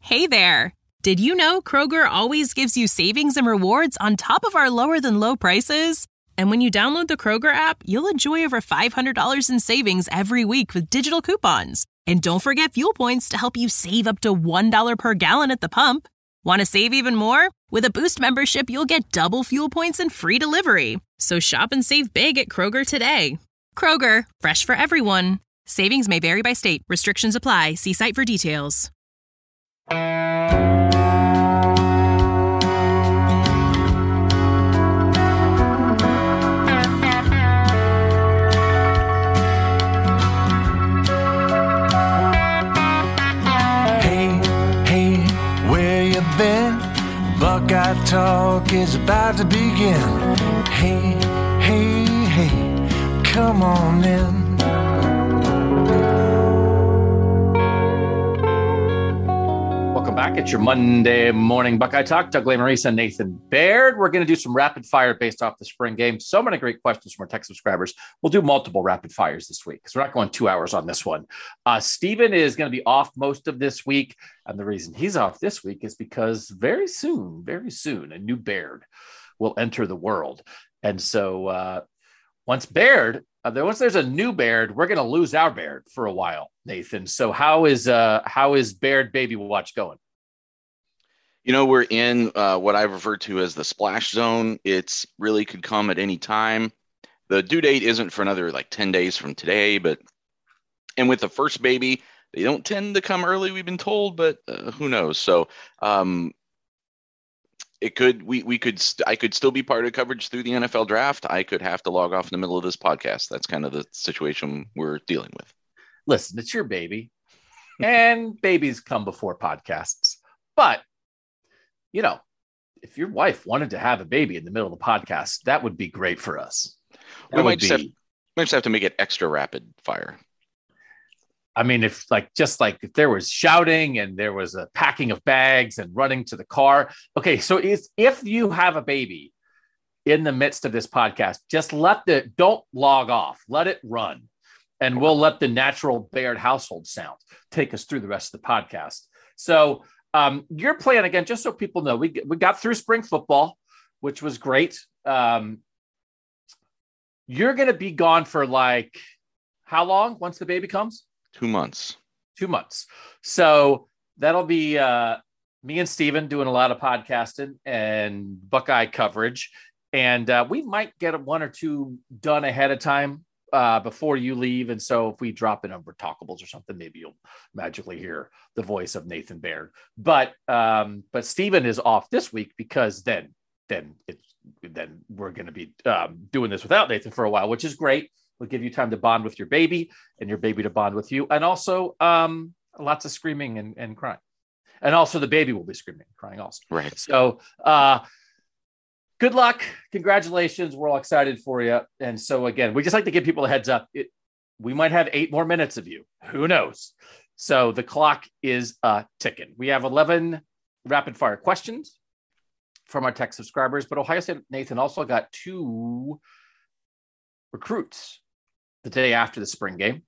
Hey there! Did you know Kroger always gives you savings and rewards on top of our lower-than-low prices? And when you download the Kroger app, you'll enjoy over $500 in savings every week with digital coupons. And don't forget fuel points to help you save up to $1 per gallon at the pump. Want to save even more? With a Boost membership, you'll get double fuel points and free delivery. So shop and save big at Kroger today. Kroger, fresh for everyone. Savings may vary by state. Restrictions apply. See site for details. Buckeye Talk is about to begin. Hey, hey, hey, come on in. Welcome back. It's your Monday morning Buckeye Talk. Doug Lesmerises, Nathan Baird. We're going to do some rapid fire based off the spring game. So many great questions from our tech subscribers. We'll do multiple rapid fires this week because we're not going 2 hours on this one. Steven is going to be off most of this week. And the reason he's off this week is because very soon, a new Baird will enter the world. And so once there's a new Baird, we're going to lose our Baird for a while, Nathan. So how is Baird Baby Watch going? You know, we're in what I refer to as the splash zone. It's really could come at any time. The due date isn't for another 10 days from today, and with the first baby, they don't tend to come early, we've been told, but who knows? So I could still be part of coverage through the NFL draft. I could have to log off in the middle of this podcast. That's kind of the situation we're dealing with. Listen, it's your baby, and babies come before podcasts. But, you know, if your wife wanted to have a baby in the middle of the podcast, that would be great for us. We might just have to make it extra rapid fire. I mean, if there was shouting and there was a packing of bags and running to the car. Okay, so if you have a baby in the midst of this podcast, just don't log off. Let it run. And we'll let the natural Baird household sound take us through the rest of the podcast. So your plan, again, just so people know, we got through spring football, which was great. You're going to be gone for how long once the baby comes? 2 months. 2 months. So that'll be me and Steven doing a lot of podcasting and Buckeye coverage. And we might get one or two done ahead of time before you leave. And so if we drop in over Talkables or something, maybe you'll magically hear the voice of Nathan Baird. But Steven is off this week because then we're going to be doing this without Nathan for a while, which is great. We'll give you time to bond with your baby and your baby to bond with you. And also lots of screaming and crying. And also the baby will be screaming and crying also. Right. So good luck. Congratulations. We're all excited for you. And so, again, we just like to give people a heads up. We might have 8 more minutes of you. Who knows? So the clock is ticking. We have 11 rapid fire questions from our tech subscribers, but Ohio State Nathan also got 2 recruits the day after the spring game.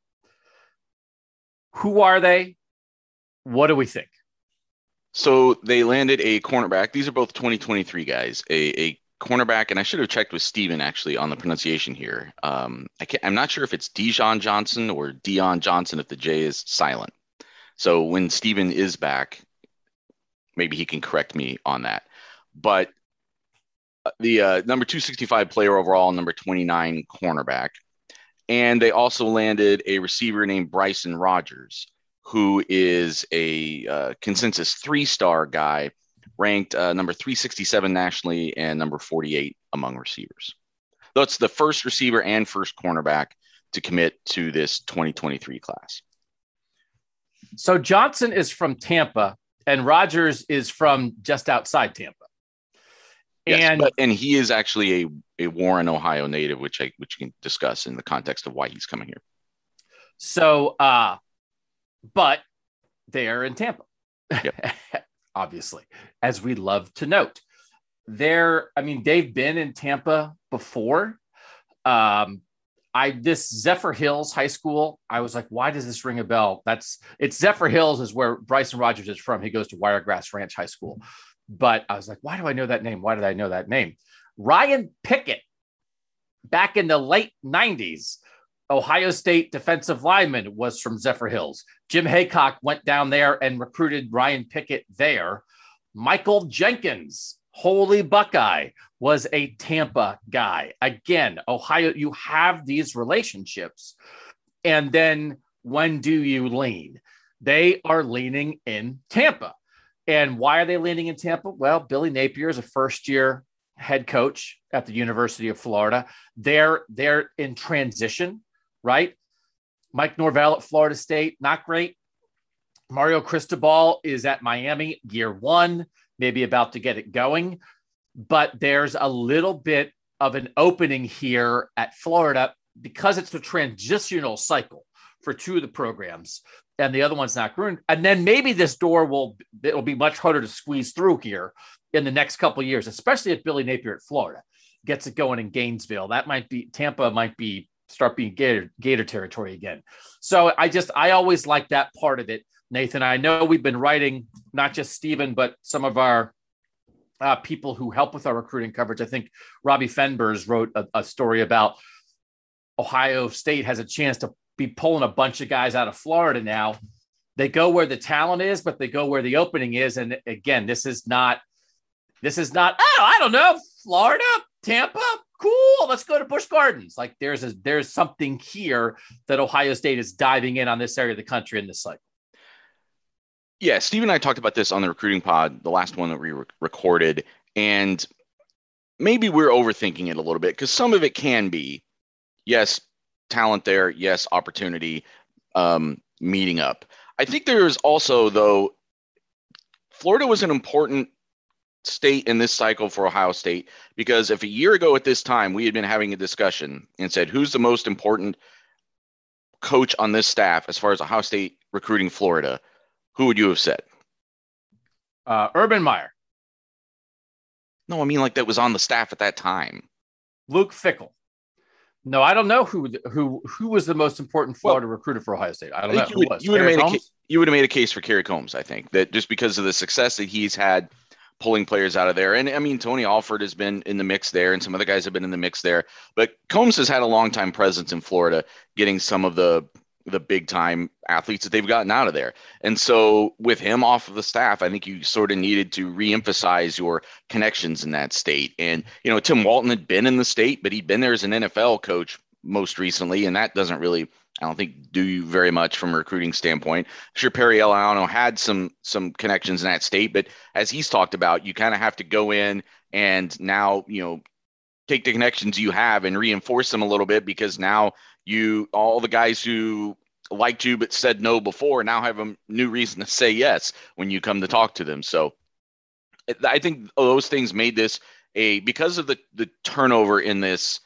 Who are they? What do we think? So they landed a cornerback. These are both 2023 guys, a cornerback. And I should have checked with Steven actually on the pronunciation here. I'm not sure if it's Dijon Johnson or Dion Johnson, if the J is silent. So when Steven is back, maybe he can correct me on that. But the number 265 player overall, number 29 cornerback. And they also landed a receiver named Bryson Rogers, who is a consensus 3-star guy, ranked number 367 nationally and number 48 among receivers. That's the first receiver and first cornerback to commit to this 2023 class. So Johnson is from Tampa and Rogers is from just outside Tampa. Yes, and he is actually a Warren, Ohio native, which you can discuss in the context of why he's coming here. So, but they are in Tampa, yep. Obviously, as we love to note. They've been in Tampa before. This Zephyr Hills High School, I was like, why does this ring a bell? It's Zephyr Hills is where Bryson Rogers is from. He goes to Wiregrass Ranch High School. But I was like, why do I know that name? Why did I know that name? Ryan Pickett, back in the late 90s, Ohio State defensive lineman, was from Zephyr Hills. Jim Haycock went down there and recruited Ryan Pickett there. Michael Jenkins, Holy Buckeye, was a Tampa guy. Again, Ohio, you have these relationships. And then when do you lean? They are leaning in Tampa. And why are they leaning in Tampa? Well, Billy Napier is a first-year head coach at the University of Florida. They're in transition, right? Mike Norvell at Florida State, not great. Mario Cristobal is at Miami, year one, maybe about to get it going. But there's a little bit of an opening here at Florida because it's a transitional cycle for two of the programs, and the other one's not growing. And then maybe this door it'll be much harder to squeeze through here in the next couple of years, especially if Billy Napier at Florida gets it going in Gainesville. Tampa might start being Gator territory again. So I always like that part of it, Nathan. I know we've been writing, not just Steven, but some of our people who help with our recruiting coverage. I think Robbie Fenbers wrote a story about Ohio State has a chance to be pulling a bunch of guys out of Florida now. They go where the talent is, but they go where the opening is. And again, this is not, oh, I don't know, Florida, Tampa, cool, let's go to Busch Gardens. Like there's something here that Ohio State is diving in on this area of the country in this cycle. Yeah, Steve and I talked about this on the recruiting pod, the last one that we recorded, and maybe we're overthinking it a little bit because some of it can be, yes, talent there, yes, opportunity, meeting up. I think there's also, though, Florida was an important state in this cycle for Ohio State because if a year ago at this time we had been having a discussion and said, who's the most important coach on this staff as far as Ohio State recruiting Florida, who would you have said? Urban Meyer. No, I mean like that was on the staff at that time. Luke Fickell. No, I don't know who was the most important Florida recruiter for Ohio State. I don't know who was. You would have made a case for Kerry Combs, I think, that just because of the success that he's had pulling players out of there. And I mean, Tony Alford has been in the mix there and some other guys have been in the mix there, but Combs has had a long time presence in Florida, getting some of the big time athletes that they've gotten out of there. And so with him off of the staff, I think you sort of needed to reemphasize your connections in that state. And, you know, Tim Walton had been in the state, but he'd been there as an NFL coach most recently. And that doesn't really, I don't think, do you very much from a recruiting standpoint. Sure, Perry Eliano had some connections in that state, but as he's talked about, you kind of have to go in and now, you know, take the connections you have and reinforce them a little bit because now all the guys who liked you but said no before now have a new reason to say yes when you come to talk to them. So I think those things made this because of the turnover on this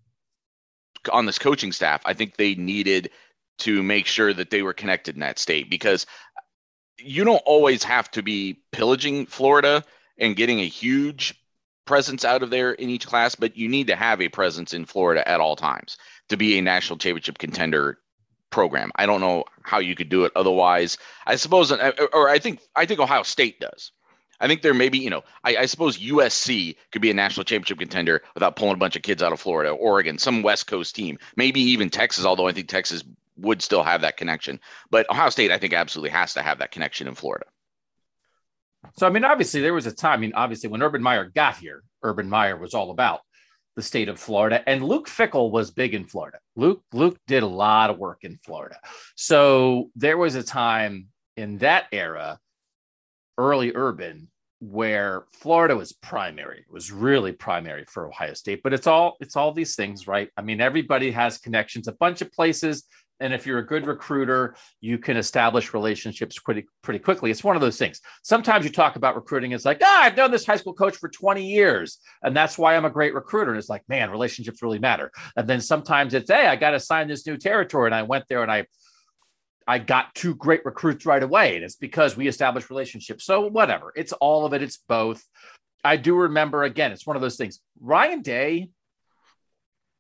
coaching staff, I think they needed to make sure that they were connected in that state because you don't always have to be pillaging Florida and getting a huge presence out of there in each class, but you need to have a presence in Florida at all times to be a national championship contender program. I don't know how you could do it otherwise. I suppose, or I think Ohio State does. I think there may be, I suppose USC could be a national championship contender without pulling a bunch of kids out of Florida, Oregon, some West Coast team, maybe even Texas, although I think Texas would still have that connection. But Ohio State, I think, absolutely has to have that connection in Florida. So, I mean, obviously there was a time, obviously when Urban Meyer got here, Urban Meyer was all about the state of Florida, and Luke Fickell was big in Florida. Luke did a lot of work in Florida. So there was a time in that era, early Urban, where Florida was primary. It was really primary for Ohio State, but it's all these things, right? I mean, everybody has connections, a bunch of places. And if you're a good recruiter, you can establish relationships pretty quickly. It's one of those things. Sometimes you talk about recruiting. It's like, I've known this high school coach for 20 years, and that's why I'm a great recruiter. And it's like, man, relationships really matter. And then sometimes it's, hey, I got to sign this new territory. And I went there and I got 2 great recruits right away. And it's because we established relationships. So whatever. It's all of it. It's both. I do remember, again, it's one of those things. Ryan Day,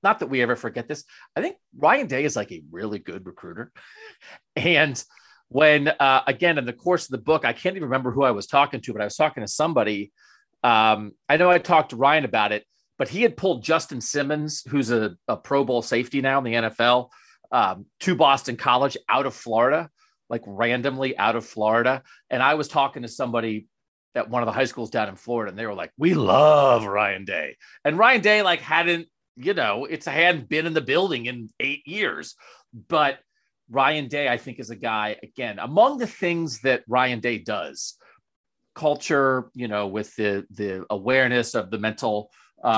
not that we ever forget this. I think Ryan Day is like a really good recruiter. And when, again, in the course of the book, I can't even remember who I was talking to, but I was talking to somebody. I know I talked to Ryan about it, but he had pulled Justin Simmons, who's a Pro Bowl safety now in the NFL, to Boston College out of Florida, like randomly out of Florida. And I was talking to somebody at one of the high schools down in Florida, and they were like, we love Ryan Day. And Ryan Day, like, hadn't been in the building in 8 years. But Ryan Day, I think, is a guy, again, among the things that Ryan Day does, culture, with the awareness of the mental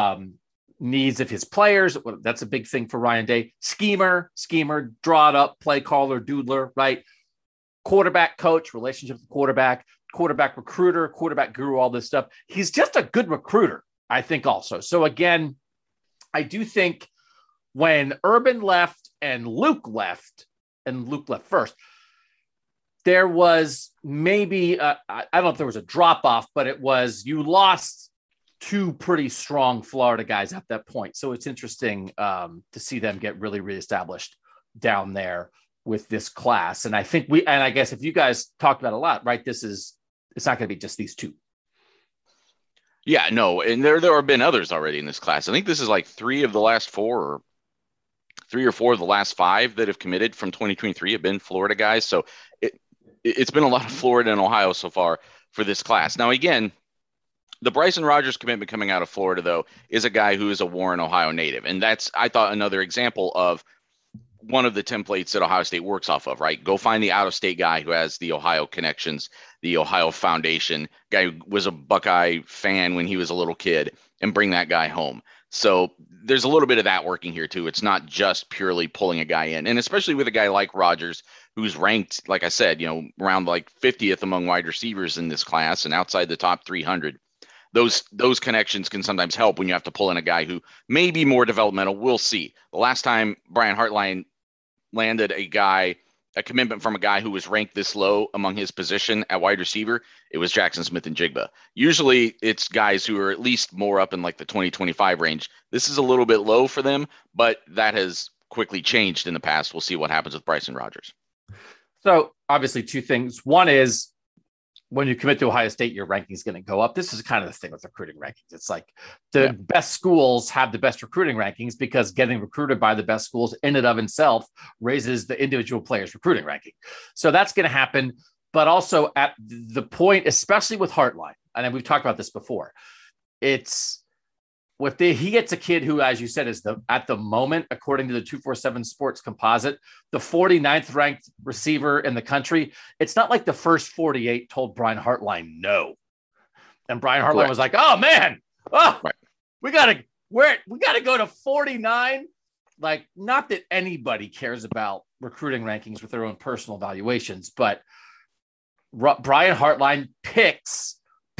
needs of his players. That's a big thing for Ryan Day. Schemer, draw it up, play caller, doodler, right? Quarterback coach, relationship with the quarterback recruiter, quarterback guru, all this stuff. He's just a good recruiter, I think, also. So again, I do think when Urban left and Luke left first, there was maybe, I don't know if there was a drop off, but it was, you lost two pretty strong Florida guys at that point. So it's interesting to see them get really reestablished down there with this class. And I think I guess if you guys talked about a lot, right, it's not going to be just these two. Yeah, no. And there have been others already in this class. I think this is like 3 of the last 4 or 3 or 4 of the last 5 that have committed from 2023 have been Florida guys. So it's been a lot of Florida and Ohio so far for this class. Now, again, the Bryson Rogers commitment coming out of Florida, though, is a guy who is a Warren, Ohio native. And that's, I thought, another example of one of the templates that Ohio State works off of, right? Go find the out-of-state guy who has the Ohio connections, the Ohio foundation, guy who was a Buckeye fan when he was a little kid, and bring that guy home. So there's a little bit of that working here, too. It's not just purely pulling a guy in. And especially with a guy like Rogers, who's ranked, like I said, around like 50th among wide receivers in this class and outside the top 300. Those connections can sometimes help when you have to pull in a guy who may be more developmental. We'll see. The last time Brian Hartline landed a commitment from a guy who was ranked this low among his position at wide receiver, it was Jackson Smith-Njigba. Usually it's guys who are at least more up in like the 2025 range. This is a little bit low for them, but that has quickly changed in the past. We'll see what happens with Bryson Rogers. So obviously 2 things. One is, when you commit to Ohio State, your ranking is going to go up. This is kind of the thing with recruiting rankings. It's like the best schools have the best recruiting rankings because getting recruited by the best schools in and of itself raises the individual player's recruiting ranking. So that's going to happen. But also at the point, especially with Hartline, and we've talked about this before, it's he gets a kid who, as you said, is at the moment, according to the 247 Sports Composite, the 49th ranked receiver in the country. It's not like the first 48 told Brian Hartline no. And Brian Hartline was like, oh man, we got to go to 49. Like, not that anybody cares about recruiting rankings with their own personal evaluations, but Brian Hartline picks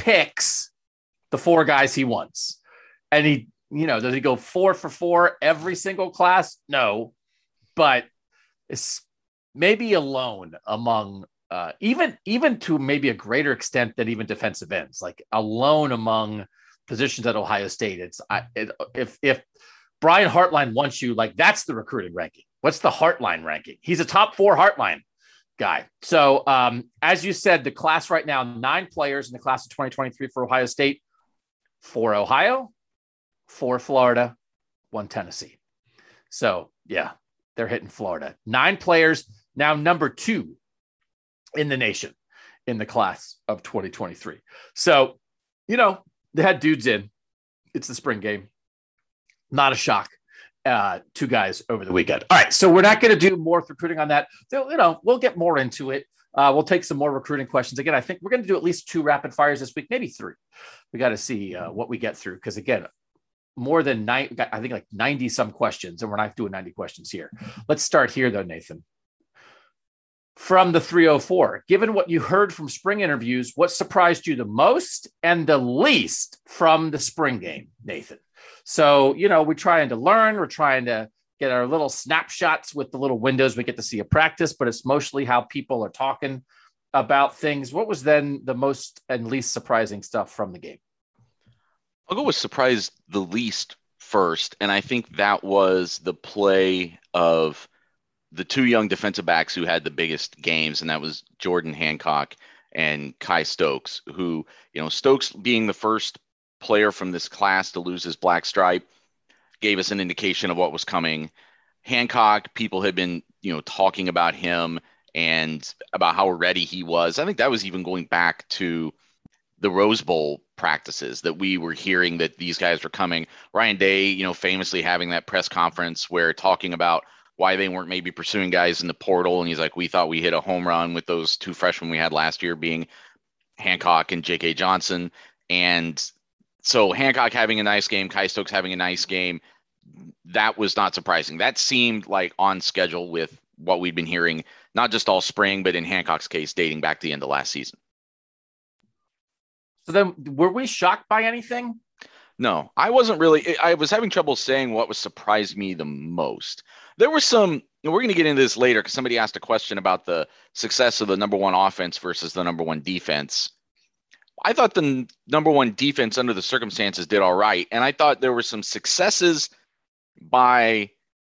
the 4 guys he wants. And he, does he go 4 for 4 every single class? No, but it's maybe alone among even to maybe a greater extent than even defensive ends, like alone among positions at Ohio State. If Brian Hartline wants you, like, that's the recruiting ranking. What's the Hartline ranking? He's a top 4 Hartline guy. So as you said, the class right now, 9 players in the class of 2023 for Ohio State, 4 Ohio, 4 Florida, 1 Tennessee. So yeah, they're hitting Florida. 9 players, now number 2 in the nation in the class of 2023. So, they had dudes in. It's the spring game. Not a shock. 2 guys over the weekend. All right. So we're not going to do more recruiting on that. So, we'll get more into it. We'll take some more recruiting questions. Again, I think we're going to do at least 2 rapid fires this week, maybe 3. We got to see what we get through. Because again, more than 9, I think like 90 some questions, and we're not doing 90 questions here. Let's start here though, Nathan. From the 304, given what you heard from spring interviews, what surprised you the most and the least from the spring game, Nathan? So, we're trying to learn, we're trying to get our little snapshots with the little windows we get to see a practice, but it's mostly how people are talking about things. What was then the most and least surprising stuff from the game? I'll go with surprise the least first, and I think that was the play of the two young defensive backs who had the biggest games, and that was Jordan Hancock and Kai Stokes, who, Stokes being the first player from this class to lose his black stripe gave us an indication of what was coming. Hancock, people had been, talking about him and about how ready he was. I think that was even going back to the Rose Bowl practices that we were hearing that these guys were coming. Ryan Day, famously having that press conference where talking about why they weren't maybe pursuing guys in the portal. And he's like, we thought we hit a home run with those two freshmen we had last year being Hancock and J.K. Johnson. And so Hancock having a nice game, Kai Stokes having a nice game, that was not surprising. That seemed like on schedule with what we'd been hearing, not just all spring, but in Hancock's case, dating back to the end of last season. So then were we shocked by anything? No, I wasn't really. I was having trouble saying what was surprised me the most. There were some, we're going to get into this later because somebody asked a question about the success of the number one offense versus the number one defense. I thought the number one defense under the circumstances did all right. And I thought there were some successes by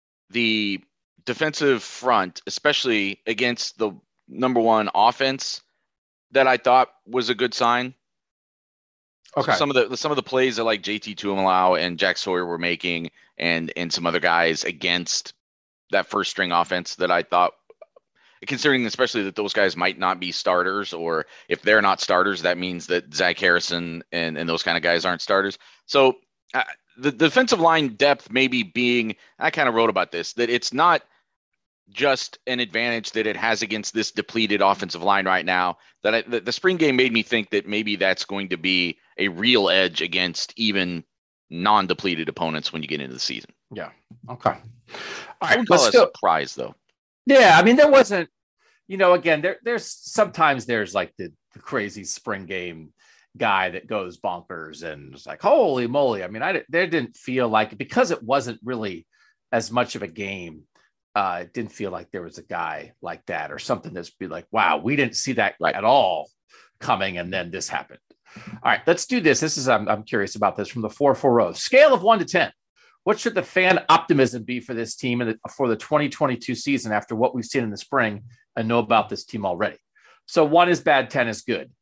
the defensive front, especially against the number one offense, that I thought was a good sign. Okay. So some of the plays that like JT Tuimoloau and Jack Sawyer were making and some other guys against that first string offense that I thought, considering especially that those guys might not be starters, or if they're not starters, that means that Zach Harrison and those kind of guys aren't starters. So the defensive line depth maybe being, I kind of wrote about this, that it's not just an advantage that it has against this depleted offensive line right now, that the spring game made me think that maybe that's going to be a real edge against even non-depleted opponents when you get into the season. Yeah. Okay. All right. Let's a surprise though. Yeah. I mean, there wasn't, again, there's sometimes there's like the crazy spring game guy that goes bonkers and it's like, holy moly. I mean, there didn't feel like, because it wasn't really as much of a game. It didn't feel like there was a guy like that or something that's be like, wow, we didn't see that at all coming. And then this happened. All right, let's do this. This is, I'm curious about this from the 440 scale of 1 to 10. What should the fan optimism be for this team for the 2022 season after what we've seen in the spring and know about this team already? So 1 is bad, 10 is good.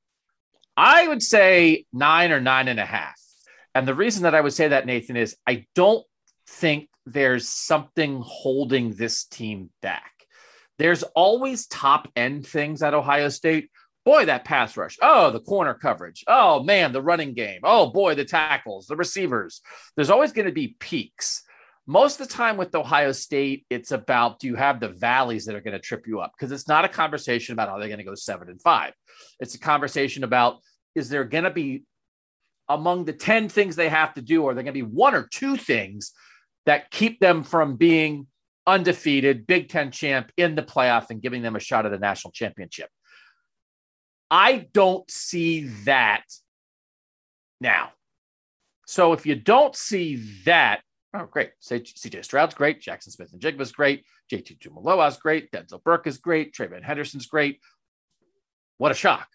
I would say 9 or 9.5. And the reason that I would say that, Nathan, is I don't think there's something holding this team back. There's always top end things at Ohio State. Boy, that pass rush. Oh, the corner coverage. Oh, man, the running game. Oh, boy, the tackles, the receivers. There's always going to be peaks. Most of the time with Ohio State, it's about, do you have the valleys that are going to trip you up? Because it's not a conversation about how they're going to go 7-5. It's a conversation about, is there going to be, among the 10 things they have to do, are there going to be 1 or 2 things that keep them from being undefeated, Big Ten champ in the playoff and giving them a shot at a national championship? I don't see that now. So if you don't see that, oh, great. CJ Stroud's great. Jackson Smith and Jigba's great. JT Tuimoloau's great. Denzel Burke is great. Trayvon Henderson's great. What a shock.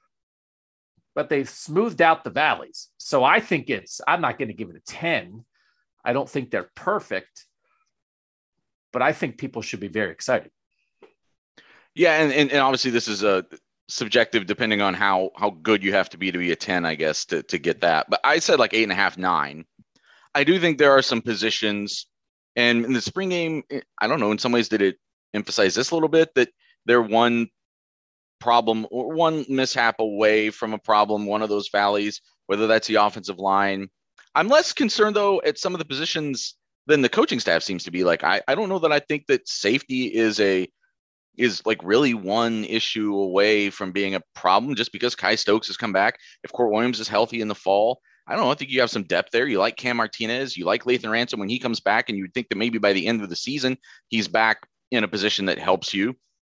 But they've smoothed out the valleys. So I think I'm not going to give it a 10. I don't think they're perfect, but I think people should be very excited. Yeah, and obviously this is a subjective depending on how good you have to be a 10, I guess, to get that. But I said like 8.5, 9. I do think there are some positions, and in the spring game, I don't know, in some ways did it emphasize this a little bit, that they're one problem or one mishap away from a problem, one of those valleys, whether that's the offensive line. I'm less concerned, though, at some of the positions than the coaching staff seems to be. Like, I don't know that I think that safety is like really one issue away from being a problem just because Kai Stokes has come back. If Court Williams is healthy in the fall, I don't know. I think you have some depth there. You like Cam Martinez. You like Lathan Ransom when he comes back, and you would think that maybe by the end of the season, he's back in a position that helps you.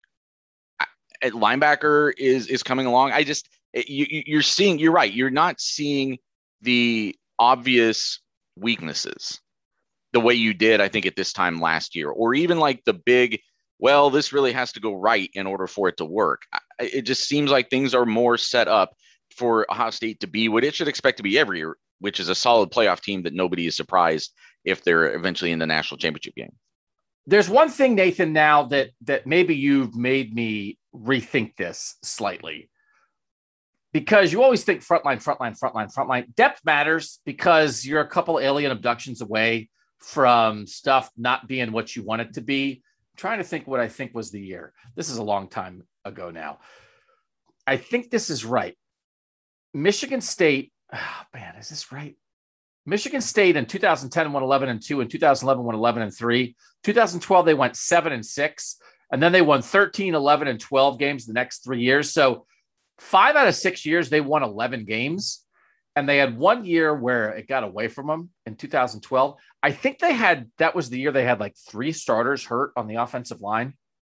At linebacker is coming along. You're seeing, you're right. You're not seeing the obvious weaknesses the way you did, I think, at this time last year, or even like the big, well, this really has to go right in order for it to work. It just seems like things are more set up for Ohio State to be what it should expect to be every year, which is a solid playoff team that nobody is surprised if they're eventually in the national championship game. There's one thing, Nathan, now that maybe you've made me rethink this slightly, because you always think frontline. Depth matters because you're a couple alien abductions away from stuff not being what you want it to be. I'm trying to think what I think was the year. This is a long time ago now. I think this is right. Michigan State. Oh, man, is this right? Michigan State in 2010 won 11-2, in 2011 won 11-3. 2012 they went 7-6, and then they won 13, 11, and 12 games the next 3 years. So 5 out of 6 years they won 11 games, and they had 1 year where it got away from them in 2012. I think that was the year they had like 3 starters hurt on the offensive line,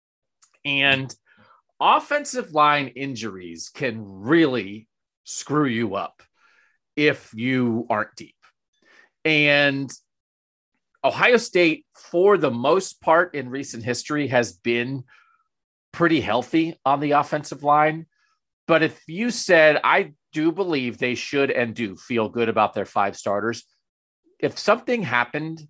and offensive line injuries can really screw you up if you aren't deep. And Ohio State, for the most part in recent history, has been pretty healthy on the offensive line. But if you said, I do believe they should and do feel good about their 5 starters, if something happened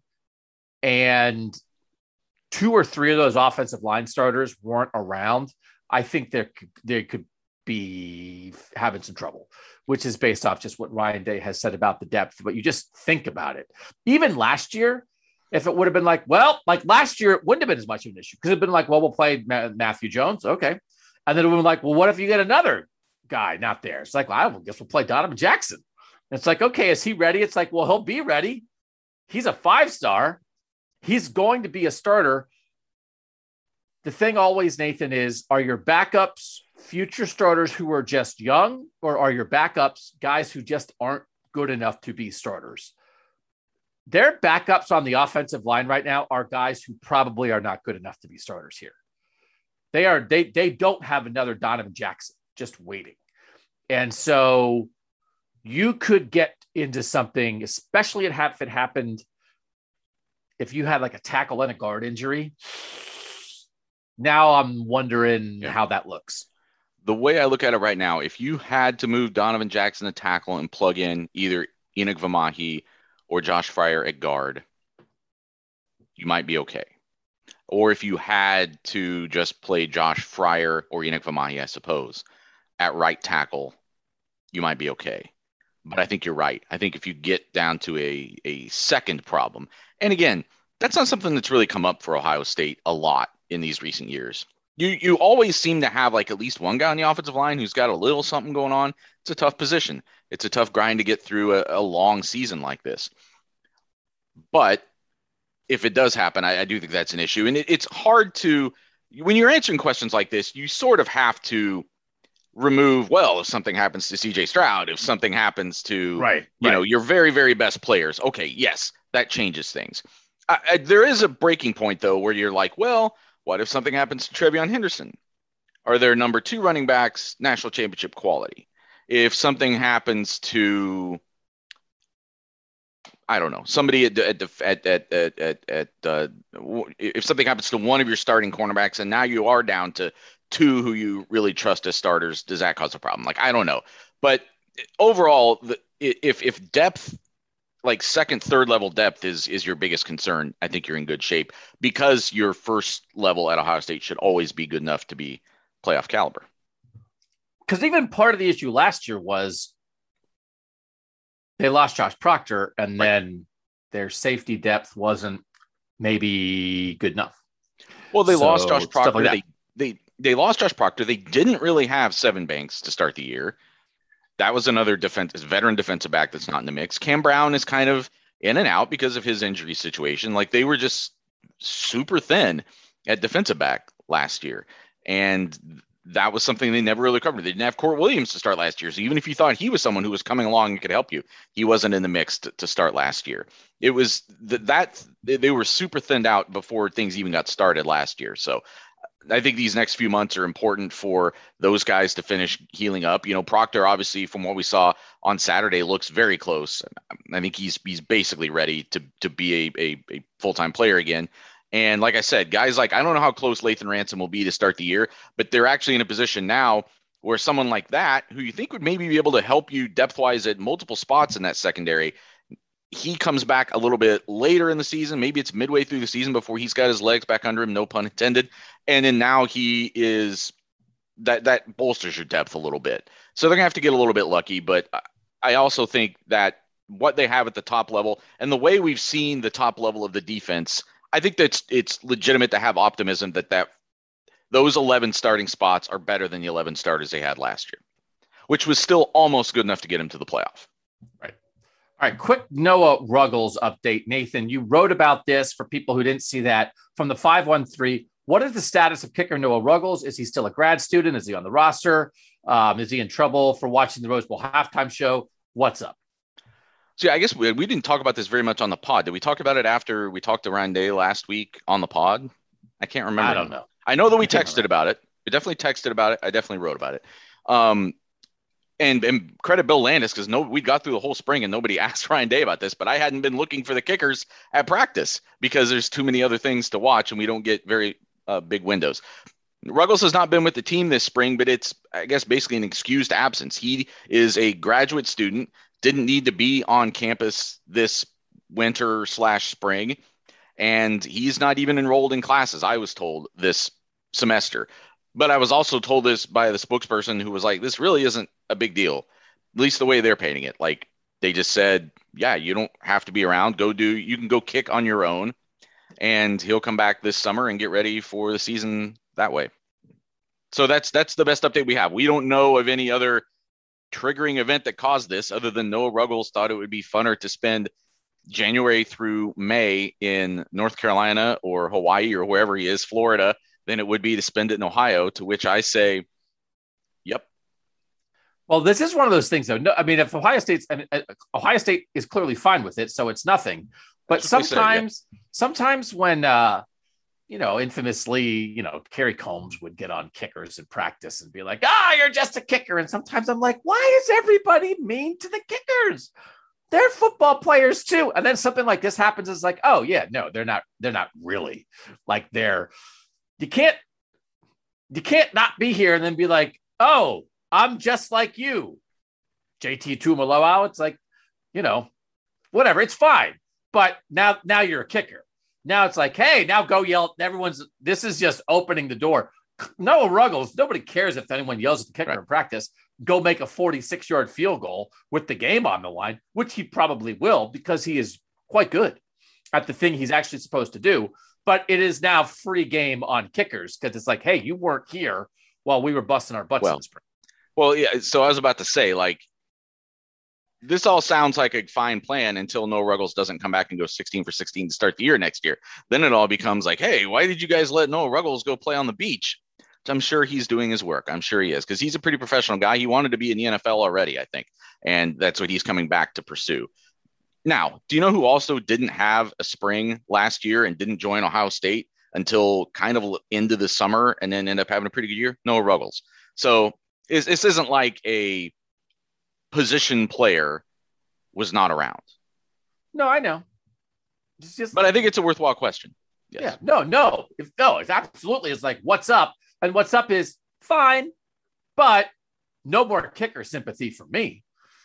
and 2 or 3 of those offensive line starters weren't around, I think they could be having some trouble, which is based off just what Ryan Day has said about the depth. But you just think about it. Even last year, if it would have been like last year, it wouldn't have been as much of an issue because it'd been like, well, we'll play Matthew Jones. Okay. And then it would have been like, well, what if you get another guy not there? It's like, well, I guess we'll play Donovan Jackson. And it's like, okay, is he ready? It's like, well, he'll be ready. He's a 5-star. He's going to be a starter. The thing always, Nathan, is, are your backups future starters who are just young, or are your backups guys who just aren't good enough to be starters? Their backups on the offensive line right now are guys who probably are not good enough to be starters here. They don't have another Donovan Jackson just waiting. And so you could get into something, especially if it happened, if you had like a tackle and a guard injury. Now I'm wondering how that looks. The way I look at it right now, if you had to move Donovan Jackson to tackle and plug in either Enoch Vamahi or Josh Fryer at guard, you might be okay. Or if you had to just play Josh Fryer or Enoch Vamahi, I suppose, at right tackle, you might be okay. But I think you're right. I think if you get down to a second problem, and again, that's not something that's really come up for Ohio State a lot in these recent years. You always seem to have like at least one guy on the offensive line who's got a little something going on. It's a tough position. It's a tough grind to get through a long season like this. But if it does happen, I do think that's an issue. And it's hard to, when you're answering questions like this, you sort of have to remove, well, if something happens to CJ Stroud, if something happens to, you know, your very, very best players. Okay, yes, that changes things. There is a breaking point, though, where you're like, well, what if something happens to TreVeyon Henderson? Are their number 2 running backs national championship quality? If something happens to, I don't know, somebody if something happens to one of your starting cornerbacks and now you are down to 2 who you really trust as starters, does that cause a problem? Like, I don't know. But overall, if depth, like second, third level depth is your biggest concern, I think you're in good shape because your first level at Ohio State should always be good enough to be playoff caliber. Because even part of the issue last year was they lost Josh Proctor and then their safety depth wasn't maybe good enough. Well, they lost Josh Proctor. Like they lost Josh Proctor. They didn't really have Sevyn Banks to start the year. That was another veteran defensive back that's not in the mix. Cam Brown is kind of in and out because of his injury situation. Like, they were just super thin at defensive back last year. And that was something they never really covered. They didn't have Court Williams to start last year. So even if you thought he was someone who was coming along and could help you, he wasn't in the mix to start last year. It was that they were super thinned out before things even got started last year. So I think these next few months are important for those guys to finish healing up. You know, Proctor, obviously, from what we saw on Saturday, looks very close. I think he's basically ready to be a full-time player again. And like I said, guys like, I don't know how close Lathan Ransom will be to start the year, but they're actually in a position now where someone like that, who you think would maybe be able to help you depth-wise at multiple spots in that secondary, he comes back a little bit later in the season. Maybe it's midway through the season before he's got his legs back under him, no pun intended. And then now he is that bolsters your depth a little bit. So they're gonna have to get a little bit lucky. But I also think that what they have at the top level and the way we've seen the top level of the defense, I think that it's legitimate to have optimism that those 11 starting spots are better than the 11 starters they had last year, which was still almost good enough to get them to the playoff. Right. All right, quick Noah Ruggles update. Nathan, you wrote about this for people who didn't see that from the 513. What is the status of kicker Noah Ruggles? Is he still a grad student? Is he on the roster? Is he in trouble for watching the Rose Bowl halftime show? What's up? So, yeah, I guess we didn't talk about this very much on the pod. Did we talk about it after we talked to Ryan Day last week on the pod? I can't remember. I don't know. I know that we texted about it. We definitely texted about it. I definitely wrote about it. And credit Bill Landis, because we got through the whole spring and nobody asked Ryan Day about this, but I hadn't been looking for the kickers at practice because there's too many other things to watch and we don't get very big windows. Ruggles has not been with the team this spring, but it's, I guess, basically an excused absence. He is a graduate student, didn't need to be on campus this winter/spring, and he's not even enrolled in classes, I was told, this semester. But I was also told this by the spokesperson who was like, this really isn't a big deal, at least the way they're painting it. Like, they just said, yeah, you don't have to be around. You can go kick on your own, and he'll come back this summer and get ready for the season that way. So that's the best update we have. We don't know of any other triggering event that caused this other than Noah Ruggles thought it would be funner to spend January through May in North Carolina or Hawaii or wherever he is, Florida, than it would be to spend it in Ohio, to which I say, yep. Well, this is one of those things, though. No, I mean, if Ohio State is clearly fine with it, so it's nothing. But sometimes when, infamously, Kerry Combs would get on kickers in practice and be like, you're just a kicker. And sometimes I'm like, why is everybody mean to the kickers? They're football players too. And then something like this happens. It's like, oh yeah, no, they're not really. Like you can't not be here and then be like, oh, I'm just like you, JT Tuimoloau. It's like, whatever, it's fine. But now you're a kicker. Now it's like, hey, now go yell. This is just opening the door. Noah Ruggles, nobody cares if anyone yells at the kicker in practice. Go make a 46-yard field goal with the game on the line, which he probably will because he is quite good at the thing he's actually supposed to do. But it is now free game on kickers because it's like, hey, you weren't here while we were busting our butts in the spring. Well, yeah. So I was about to say, like, this all sounds like a fine plan until Noah Ruggles doesn't come back and go 16 for 16 to start the year next year. Then it all becomes like, hey, why did you guys let Noah Ruggles go play on the beach? I'm sure he's doing his work. I'm sure he is, because he's a pretty professional guy. He wanted to be in the NFL already, I think. And that's what he's coming back to pursue. Now, do you know who also didn't have a spring last year and didn't join Ohio State until kind of into the summer and then end up having a pretty good year? Noah Ruggles. So this isn't like a position player was not around. No, I know. But I think it's a worthwhile question. Yes. Yeah, no. It's absolutely. It's like, what's up? And what's up is fine, but no more kicker sympathy for me.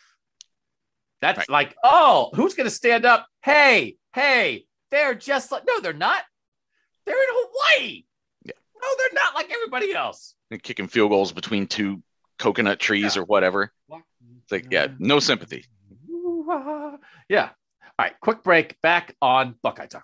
That's right. Like, oh, who's going to stand up? Hey, they're just like, no, they're not. They're in Hawaii. Yeah. No, they're not like everybody else. They're kicking field goals between two coconut trees or whatever. It's like, yeah, no sympathy. Yeah. All right, quick break. Back on Buckeye Talk.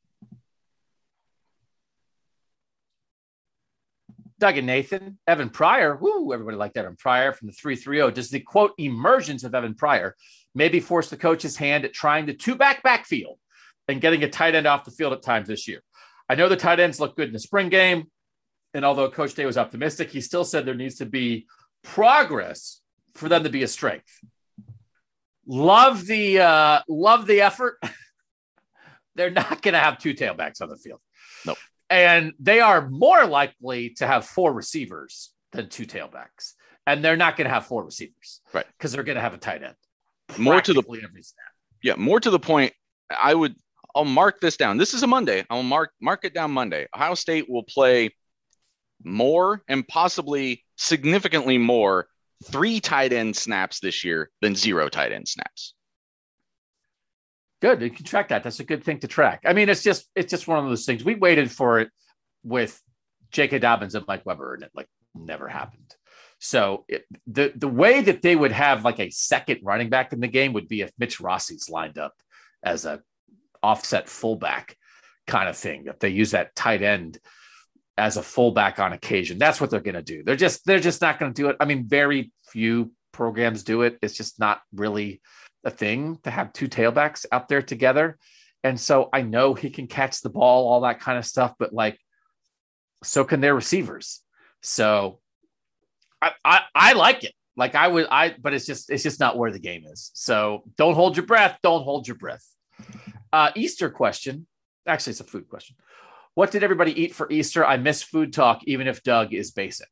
Doug and Nathan, Evan Pryor. Woo, everybody liked Evan Pryor from the 330. Does the, quote, emergence of Evan Pryor maybe force the coach's hand at trying the two-back backfield and getting a tight end off the field at times this year? I know the tight ends look good in the spring game, and although Coach Day was optimistic, he still said there needs to be progress for them to be a strength. Love the effort. They're not going to have two tailbacks on the field. Nope. And they are more likely to have four receivers than two tailbacks. And they're not going to have four receivers. Right. Because they're going to have a tight end. More to the every snap. Yeah, more to the point, I'll mark this down. This is a Monday. I'll mark it down Monday. Ohio State will play more and possibly significantly more 3 tight end snaps this year than 0 tight end snaps. Good. You can track that. That's a good thing to track. I mean, it's just one of those things. We waited for it with J.K. Dobbins and Mike Weber, and it like never happened. So the way that they would have like a second running back in the game would be if Mitch Rossi's lined up as a offset fullback kind of thing. If they use that tight end as a fullback on occasion, that's what they're going to do. They're just not going to do it. I mean, very few programs do it. It's just not really a thing to have 2 tailbacks out there together. And so I know he can catch the ball, all that kind of stuff, but like, so can their receivers. So I like it. Like but it's just not where the game is. So don't hold your breath. Don't hold your breath. Easter question. Actually, it's a food question. What did everybody eat for Easter? I miss food talk, even if Doug is basic.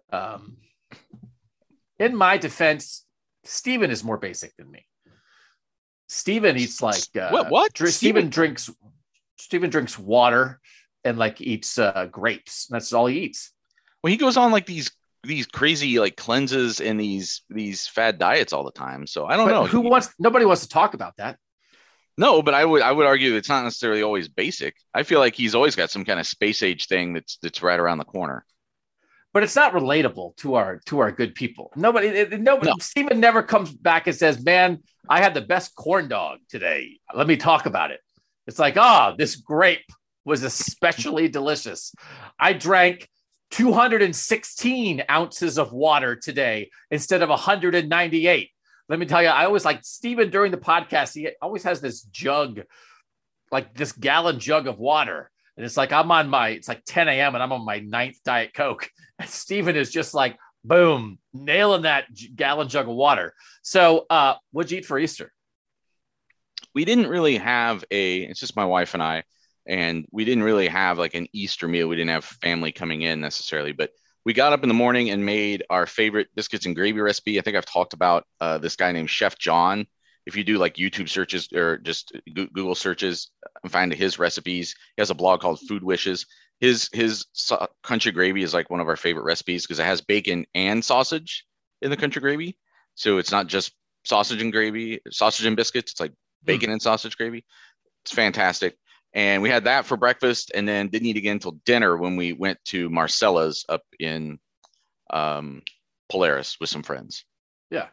In my defense, Steven is more basic than me. Steven eats like what? Steven drinks water and like eats grapes. That's all he eats. Well, he goes on like these crazy like cleanses and these fad diets all the time. So I don't know. Nobody wants to talk about that. No, but I would argue it's not necessarily always basic. I feel like he's always got some kind of space age thing that's right around the corner. But it's not relatable to our good people. Nobody. No. Steven never comes back and says, "Man, I had the best corn dog today. Let me talk about it." It's like, this grape was especially delicious. I drank 216 ounces of water today instead of 198. Let me tell you, I always like Steven during the podcast. He always has this jug, like this gallon jug of water. And it's like, it's like 10 a.m. and I'm on my 9th Diet Coke. And Steven is just like, boom, nailing that gallon jug of water. So what'd you eat for Easter? We didn't really have it's just my wife and I, and we didn't really have like an Easter meal. We didn't have family coming in necessarily, but we got up in the morning and made our favorite biscuits and gravy recipe. I think I've talked about this guy named Chef John. If you do like YouTube searches or just Google searches and find his recipes, he has a blog called Food Wishes. His country gravy is like one of our favorite recipes because it has bacon and sausage in the country gravy. So it's not just sausage and biscuits. It's like bacon and sausage gravy. It's fantastic. And we had that for breakfast and then didn't eat again until dinner when we went to Marcella's up in Polaris with some friends. Yeah.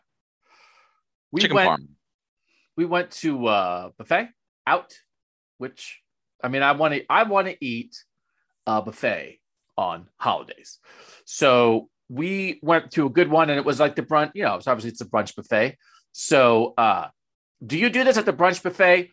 We went to buffet out, which I mean, I want to eat a buffet on holidays. So we went to a good one and it was like the brunch, so obviously it's a brunch buffet. So do you do this at the brunch buffet?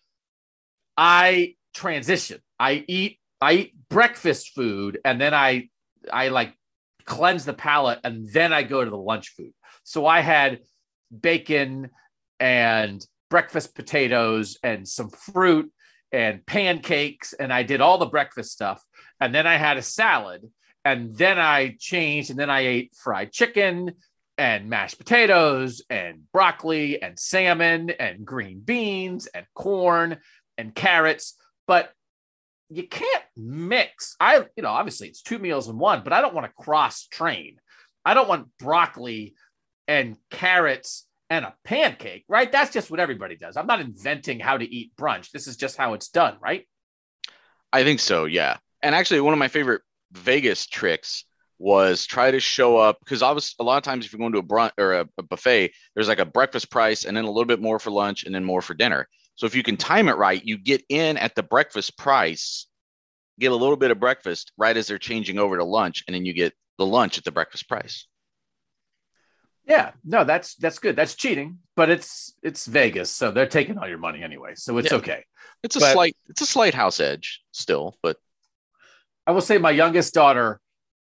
I transition. I eat breakfast food and then I like cleanse the palate and then I go to the lunch food. So I had bacon and breakfast potatoes and some fruit and pancakes. And I did all the breakfast stuff. And then I had a salad and then I changed and then I ate fried chicken and mashed potatoes and broccoli and salmon and green beans and corn and carrots. But you can't mix. Obviously it's 2 meals in one, but I don't want to cross train. I don't want broccoli and carrots and a pancake, right? That's just what everybody does. I'm not inventing how to eat brunch. This is just how it's done, right? I think so, yeah. And actually, one of my favorite Vegas tricks was try to show up because obviously a lot of times if you're going to a brunch or a buffet, there's like a breakfast price and then a little bit more for lunch and then more for dinner. So if you can time it right, you get in at the breakfast price, get a little bit of breakfast right as they're changing over to lunch, and then you get the lunch at the breakfast price. Yeah, no, that's good. That's cheating, but it's Vegas, so they're taking all your money anyway, so it's okay. It's a slight house edge still, but I will say my youngest daughter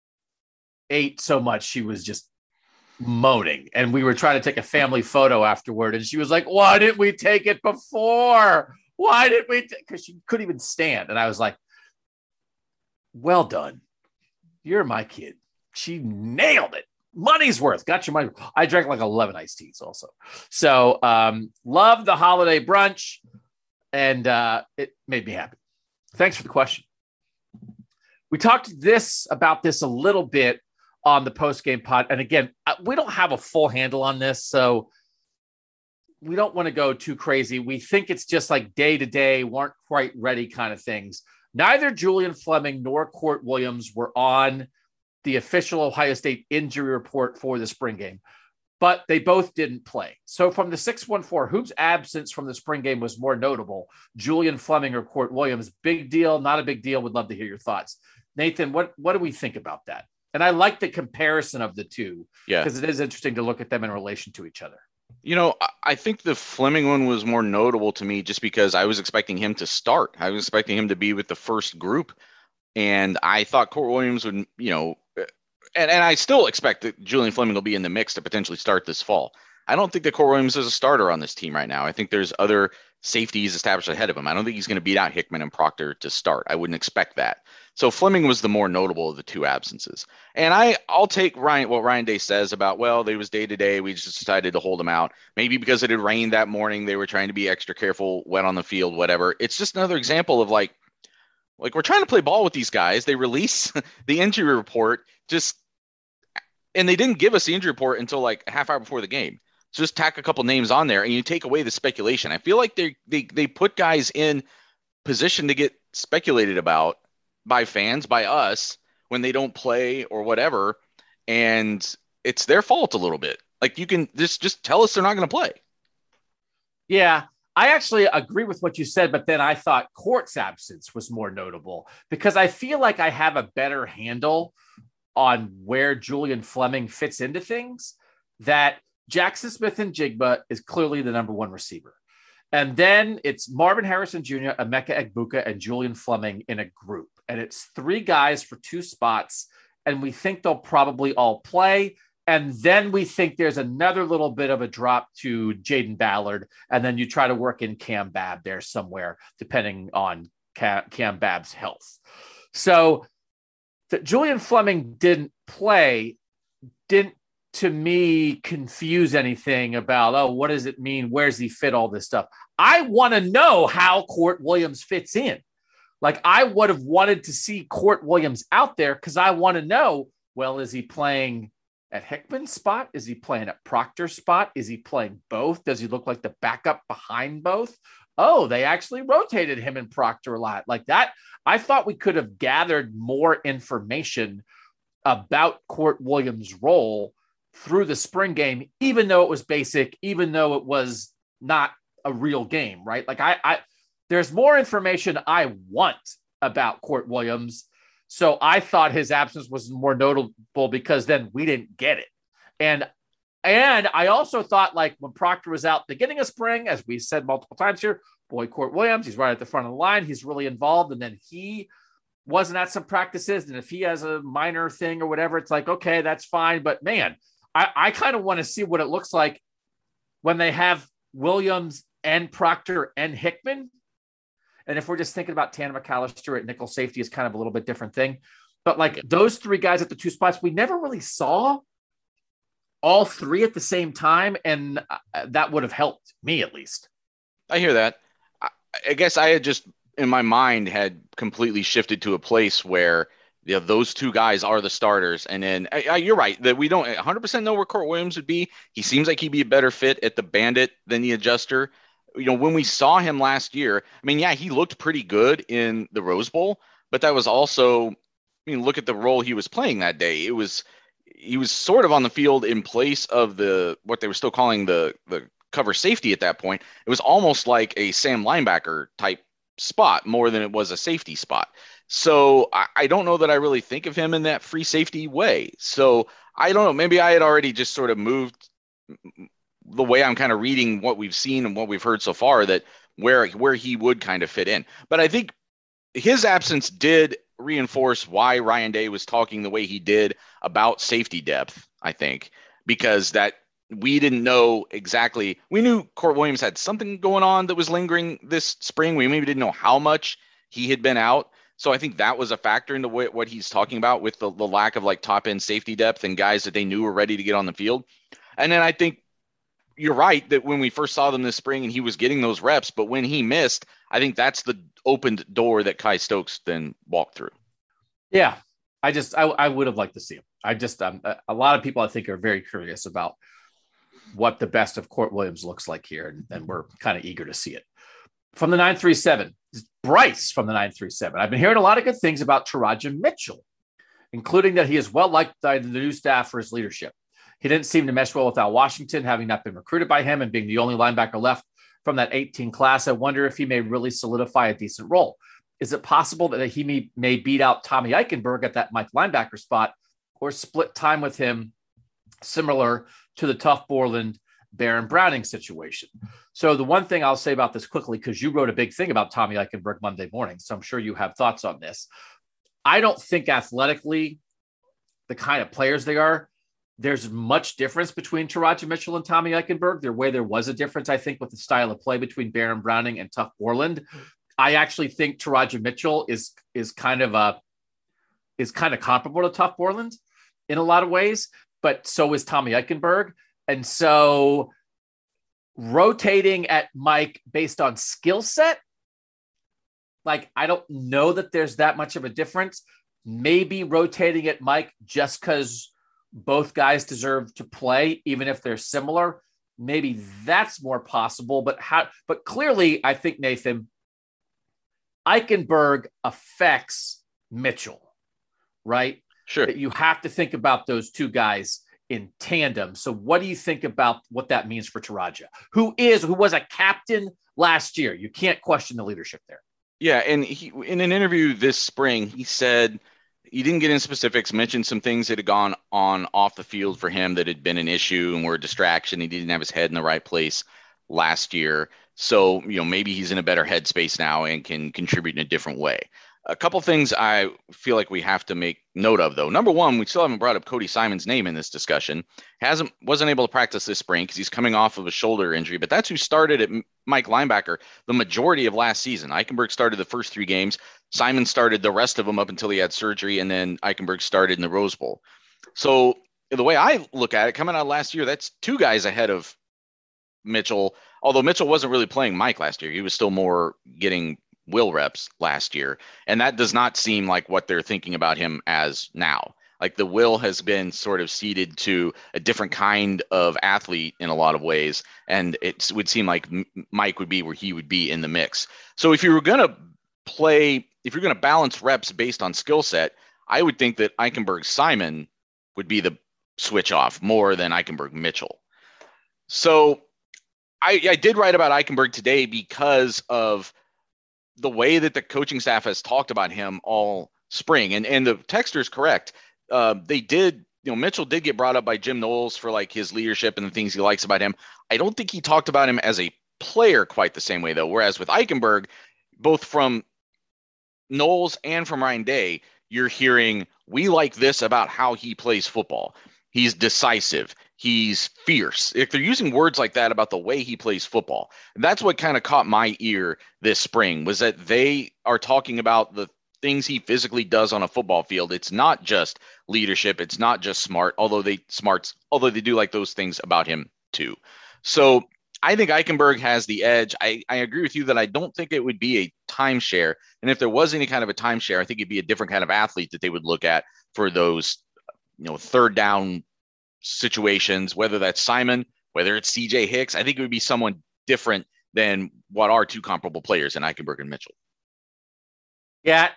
ate so much she was just moaning, and we were trying to take a family photo afterward, and she was like, "Why didn't we take it before? Why did we?" Because she couldn't even stand, and I was like, "Well done, you're my kid. She nailed it." Money's worth. Got your money. I drank like 11 iced teas also. So love the holiday brunch, and it made me happy. Thanks for the question. We talked about this a little bit on the post-game pod. And again, we don't have a full handle on this, so we don't want to go too crazy. We think it's just like day-to-day, weren't quite ready kind of things. Neither Julian Fleming nor Court Williams were on the official Ohio State injury report for the spring game, but they both didn't play. So from the 614, whose absence from the spring game was more notable, Julian Fleming or Court Williams? Big deal, not a big deal? Would love to hear your thoughts. Nathan, what do we think about that? And I like the comparison of the two because it is interesting to look at them in relation to each other. I think the Fleming one was more notable to me just because I was expecting him to start. I was expecting him to be with the first group. And I thought Court Williams would, and I still expect that Julian Fleming will be in the mix to potentially start this fall. I don't think that Court Williams is a starter on this team right now. I think there's other safeties established ahead of him. I don't think he's going to beat out Hickman and Proctor to start. I wouldn't expect that. So Fleming was the more notable of the two absences. And I'll take what Ryan Day says about, well, it was day to day. We just decided to hold him out. Maybe because it had rained that morning, they were trying to be extra careful, wet on the field, whatever. It's just another example of like we're trying to play ball with these guys. They release the injury report and they didn't give us the injury report until like a half hour before the game. So just tack a couple names on there and you take away the speculation. I feel like they put guys in position to get speculated about by fans, by us, when they don't play or whatever. And it's their fault a little bit. Like, you can just tell us they're not going to play. Yeah, I actually agree with what you said, but then I thought Court's absence was more notable because I feel like I have a better handle on where Julian Fleming fits into things. That Jackson Smith-Njigba is clearly the number one receiver. And then it's Marvin Harrison Jr., Emeka Egbuka, and Julian Fleming in a group. And it's three guys for two spots. And we think they'll probably all play. And then we think there's another little bit of a drop to Jaden Ballard. And then you try to work in Cam Babb there somewhere, depending on Cam Babb's health. So that Julian Fleming didn't play didn't, to me, confuse anything about, what does it mean? Where's he fit? All this stuff. I want to know how Court Williams fits in. Like, I would have wanted to see Court Williams out there because I want to know, well, is he playing at Hickman's spot? Is he playing at Proctor's spot? Is he playing both? Does he look like the backup behind both? Oh, they actually rotated him and Proctor a lot like that. I thought we could have gathered more information about Court Williams' role through the spring game, even though it was basic, even though it was not a real game, right? Like there's more information I want about Court Williams. So I thought his absence was more notable because then we didn't get it. And I also thought, like, when Proctor was out beginning of spring, as we said multiple times here, boy, Court Williams, he's right at the front of the line. He's really involved. And then he wasn't at some practices. And if he has a minor thing or whatever, it's like, okay, that's fine. But man, I kind of want to see what it looks like when they have Williams and Proctor and Hickman. And if we're just thinking about Tanner McAllister at nickel safety, is kind of a little bit different thing. But like those three guys at the two spots, we never really saw all three at the same time. And that would have helped me, at least. I hear that. I guess I had just, in my mind, had completely shifted to a place where those two guys are the starters. And then you're right that we don't 100% know where Court Williams would be. He seems like he'd be a better fit at the Bandit than the Adjuster. When we saw him last year, I mean, yeah, he looked pretty good in the Rose Bowl, but that was also, look at the role he was playing that day. He was sort of on the field in place of what they were still calling the cover safety at that point. It was almost like a Sam linebacker type spot more than it was a safety spot. So I don't know that I really think of him in that free safety way. So I don't know. Maybe I had already just sort of moved the way I'm kind of reading what we've seen and what we've heard so far, that where he would kind of fit in. But I think his absence did reinforce why Ryan Day was talking the way he did about safety depth, I think, because that we didn't know exactly. We knew Court Williams had something going on that was lingering this spring. We maybe didn't know how much he had been out. So I think that was a factor into what he's talking about with the lack of like top end safety depth and guys that they knew were ready to get on the field. And then I think you're right that when we first saw them this spring and he was getting those reps, but when he missed, I think that's the opened door that Kai Stokes then walked through. Yeah. I would have liked to see him. A lot of people I think are very curious about what the best of Court Williams looks like here, and we're kind of eager to see it. From the 937, Bryce from the 937. I've been hearing a lot of good things about Teradja Mitchell, including that he is well liked by the new staff for his leadership. He didn't seem to mesh well with Al Washington, having not been recruited by him and being the only linebacker left from that 18 class. I wonder if he may really solidify a decent role. Is it possible that he may beat out Tommy Eichenberg at that Mike linebacker spot, or split time with him, similar to the Tuf Borland, Baron Browning situation? So the one thing I'll say about this quickly, because you wrote a big thing about Tommy Eichenberg Monday morning, so I'm sure you have thoughts on this. I don't think athletically, the kind of players they are, there's much difference between Teradja Mitchell and Tommy Eichenberg. There was a difference, I think, with the style of play between Baron Browning and Tuf Borland. I actually think Teradja Mitchell is kind of comparable to Tuf Borland in a lot of ways, but so is Tommy Eichenberg. And so rotating at Mike based on skill set, like, I don't know that there's that much of a difference. Maybe rotating at Mike just because both guys deserve to play, even if they're similar. Maybe that's more possible. But clearly, I think, Nathan, Eichenberg affects Mitchell, right? Sure. You have to think about those two guys in tandem. So what do you think about what that means for Teradja, who was a captain last year? You can't question the leadership there. Yeah, and he, in an interview this spring, he said he didn't get into specifics, mentioned some things that had gone on off the field for him that had been an issue and were a distraction. He didn't have his head in the right place last year. So, maybe he's in a better headspace now and can contribute in a different way. A couple things I feel like we have to make note of, though. Number one, we still haven't brought up Cody Simon's name in this discussion. Wasn't able to practice this spring because he's coming off of a shoulder injury, but that's who started at Mike linebacker the majority of last season. Eichenberg started the first 3 games. Simon started the rest of them up until he had surgery, and then Eichenberg started in the Rose Bowl. So the way I look at it, coming out of last year, that's 2 guys ahead of Mitchell, although Mitchell wasn't really playing Mike last year. He was still more getting Will reps last year. And that does not seem like what they're thinking about him as now. Like, the Will has been sort of ceded to a different kind of athlete in a lot of ways. And it would seem like Mike would be where he would be in the mix. So if you're going to balance reps based on skill set, I would think that Eichenberg Simon would be the switch off more than Eichenberg Mitchell. So I did write about Eichenberg today because of the way that the coaching staff has talked about him all spring. And the texter is correct. Mitchell did get brought up by Jim Knowles for like his leadership and the things he likes about him. I don't think he talked about him as a player quite the same way, though. Whereas with Eichenberg, both from Knowles and from Ryan Day, you're hearing, we like this about how he plays football. He's decisive. He's fierce. If they're using words like that about the way he plays football, that's what kind of caught my ear this spring, was that they are talking about the things he physically does on a football field. It's not just leadership. It's not just smart, although they do like those things about him too. So I think Eichenberg has the edge. I agree with you that I don't think it would be a timeshare. And if there was any kind of a timeshare, I think it'd be a different kind of athlete that they would look at for those, third down situations, whether that's Simon, whether it's CJ Hicks. I think it would be someone different than what are 2 comparable players in Eichenberg and Mitchell. Yeah,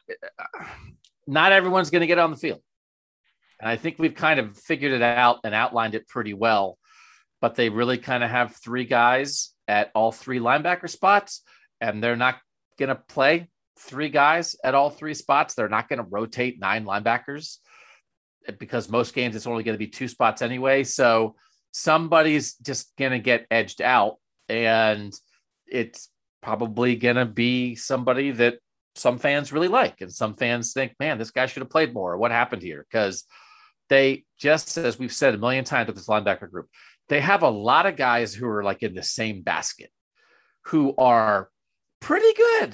not everyone's going to get on the field. And I think we've kind of figured it out and outlined it pretty well, but they really kind of have 3 guys at all 3 linebacker spots, and they're not going to play 3 guys at all 3 spots. They're not going to rotate 9 linebackers, because most games it's only going to be 2 spots anyway. So somebody's just going to get edged out, and it's probably going to be somebody that some fans really like. And some fans think, man, this guy should have played more. What happened here? Because they, just as we've said a million times with this linebacker group, they have a lot of guys who are like in the same basket, who are pretty good.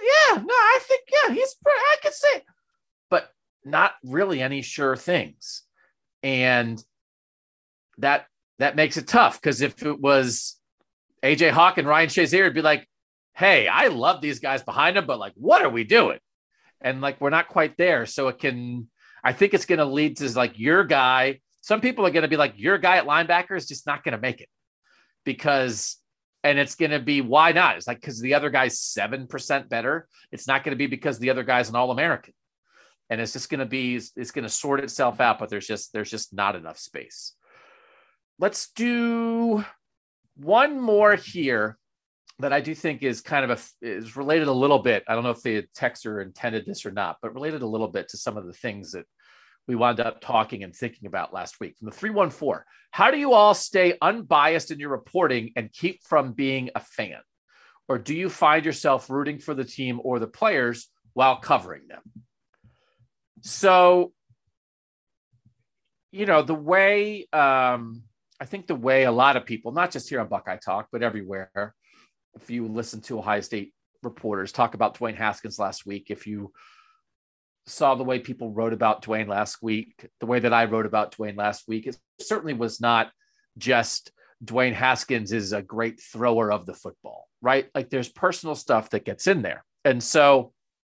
I could say, but not really any sure things. And that makes it tough, because if it was AJ Hawk and Ryan Shazier, it'd be like, hey, I love these guys behind him, but like, what are we doing? And like, we're not quite there. So I think it's going to lead to like your guy. Some people are going to be like, your guy at linebacker is just not going to make it and it's going to be, why not? It's like, because the other guy's 7% better. It's not going to be because the other guy's an All-American. And it's just going to be, it's going to sort itself out, but there's just not enough space. Let's do one more here that I do think is kind of is related a little bit. I don't know if the texter intended this or not, but related a little bit to some of the things that we wound up talking and thinking about last week. From the 314, how do you all stay unbiased in your reporting and keep from being a fan? Or do you find yourself rooting for the team or the players while covering them? So, the way, I think the way a lot of people, not just here on Buckeye Talk, but everywhere, if you listen to Ohio State reporters talk about Dwayne Haskins last week, if you saw the way people wrote about Dwayne last week, the way that I wrote about Dwayne last week, it certainly was not just Dwayne Haskins is a great thrower of the football, right? Like there's personal stuff that gets in there. And so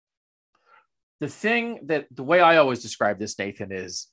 the way I always describe this, Nathan, is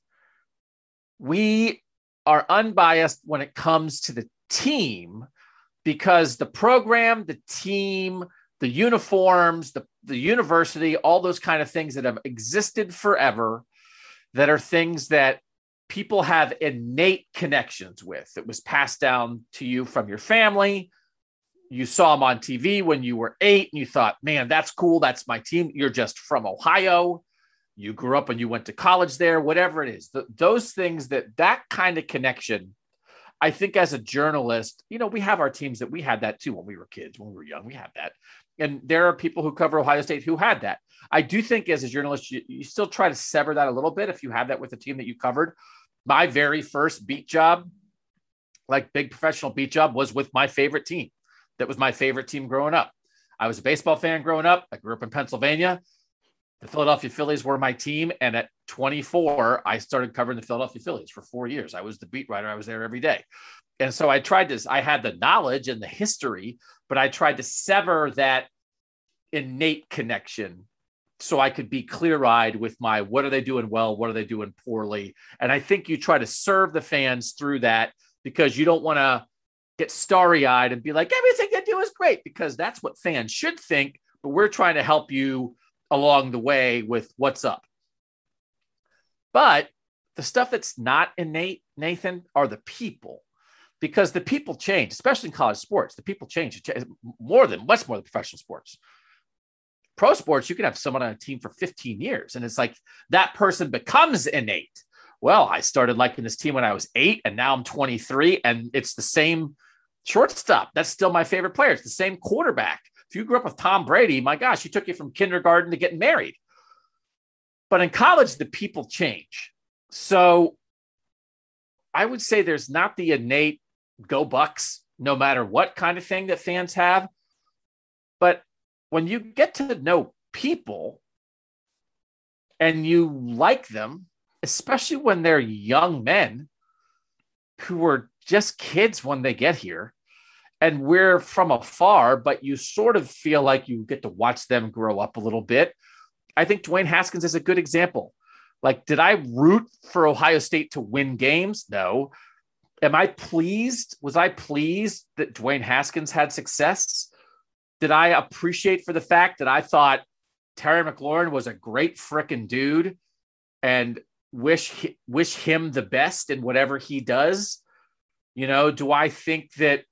we are unbiased when it comes to the team because the program, the team, the uniforms, the university, all those kind of things that have existed forever, that are things that people have innate connections with. It was passed down to you from your family. You saw them on TV when you were 8 and you thought, man, that's cool. That's my team. You're just from Ohio. You grew up and you went to college there, whatever it is. Those things, that kind of connection, I think as a journalist, we have our teams that we had that too when we were kids, when we were young, we had that. And there are people who cover Ohio State who had that. I do think as a journalist, you still try to sever that a little bit if you have that with the team that you covered. My very first beat job, like big professional beat job, was with my favorite team. That was my favorite team growing up. I was a baseball fan growing up. I grew up in Pennsylvania. The Philadelphia Phillies were my team. And at 24, I started covering the Philadelphia Phillies for 4 years. I was the beat writer. I was there every day. And so I had the knowledge and the history, but I tried to sever that innate connection so I could be clear-eyed with my, what are they doing well? What are they doing poorly? And I think you try to serve the fans through that because you don't want to get starry-eyed and be like, everything they do is great, because that's what fans should think, but we're trying to help you along the way with what's up. But the stuff that's not innate, Nathan, are the people. Because the people change, especially in college sports. The people change much more than professional sports. Pro sports, you can have someone on a team for 15 years, and it's like that person becomes innate. Well, I started liking this team when I was 8, and now I'm 23, and it's the same shortstop. That's still my favorite player. It's the same quarterback. If you grew up with Tom Brady, my gosh, he took you from kindergarten to getting married. But in college, the people change. So I would say there's not the innate go Bucks, no matter what kind of thing that fans have. But when you get to know people and you like them, especially when they're young men who are just kids when they get here, and we're from afar, but you sort of feel like you get to watch them grow up a little bit. I think Dwayne Haskins is a good example. Like, did I root for Ohio State to win games? No. Was I pleased that Dwayne Haskins had success? Did I appreciate for the fact that I thought Terry McLaurin was a great frickin' dude and wish him the best in whatever he does? Do I think that,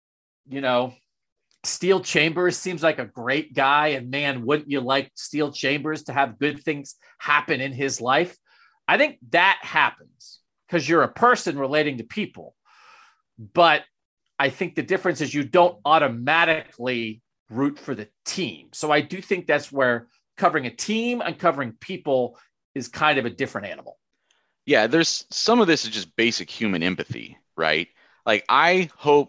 Steel Chambers seems like a great guy, and man, wouldn't you like Steel Chambers to have good things happen in his life? I think that happens because you're a person relating to people. But I think the difference is you don't automatically root for the team. So I do think that's where covering a team and covering people is kind of a different animal. Yeah, there's some of this is just basic human empathy, right? Like I hope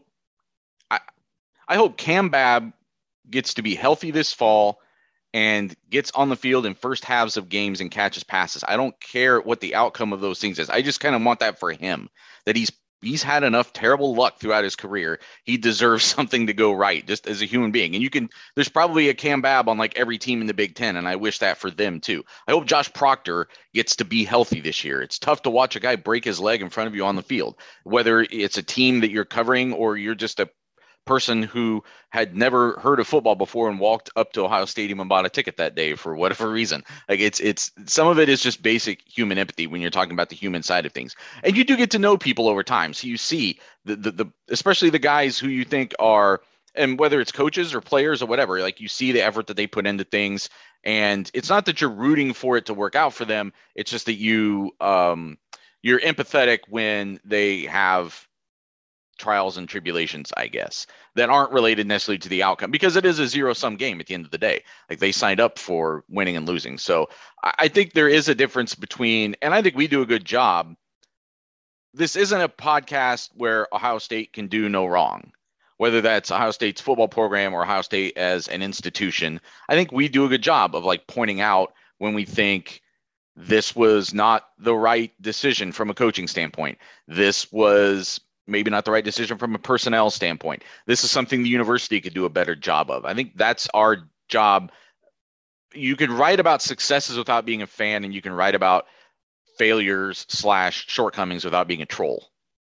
Cam Babb gets to be healthy this fall and gets on the field in first halves of games and catches passes. I don't care what the outcome of those things is. I just kind of want that for him, that he's he's had enough terrible luck throughout his career. He deserves something to go right just as a human being. And there's probably a Cam Babb on like every team in the Big Ten. And I wish that for them too. I hope Josh Proctor gets to be healthy this year. It's tough to watch a guy break his leg in front of you on the field, whether it's a team that you're covering or you're just a person who had never heard of football before and walked up to Ohio Stadium and bought a ticket that day for whatever reason. Like it's some of it is just basic human empathy when you're talking about the human side of things. And you do get to know people over time. So you see the especially the guys who you think are, and whether it's coaches or players or whatever, like you see the effort that they put into things. And it's not that you're rooting for it to work out for them. It's just that you're empathetic when they have trials and tribulations, I guess, that aren't related necessarily to the outcome, because it is a zero-sum game at the end of the day. Like they signed up for winning and losing. So I think there is a difference between, and I think we do a good job. This isn't a podcast where Ohio State can do no wrong, whether that's Ohio State's football program or Ohio State as an institution. I think we do a good job of like pointing out when we think this was not the right decision from a coaching standpoint. This was maybe not the right decision from a personnel standpoint. This is something the university could do a better job of. I think that's our job. You could write about successes without being a fan, and you can write about failures / shortcomings without being a troll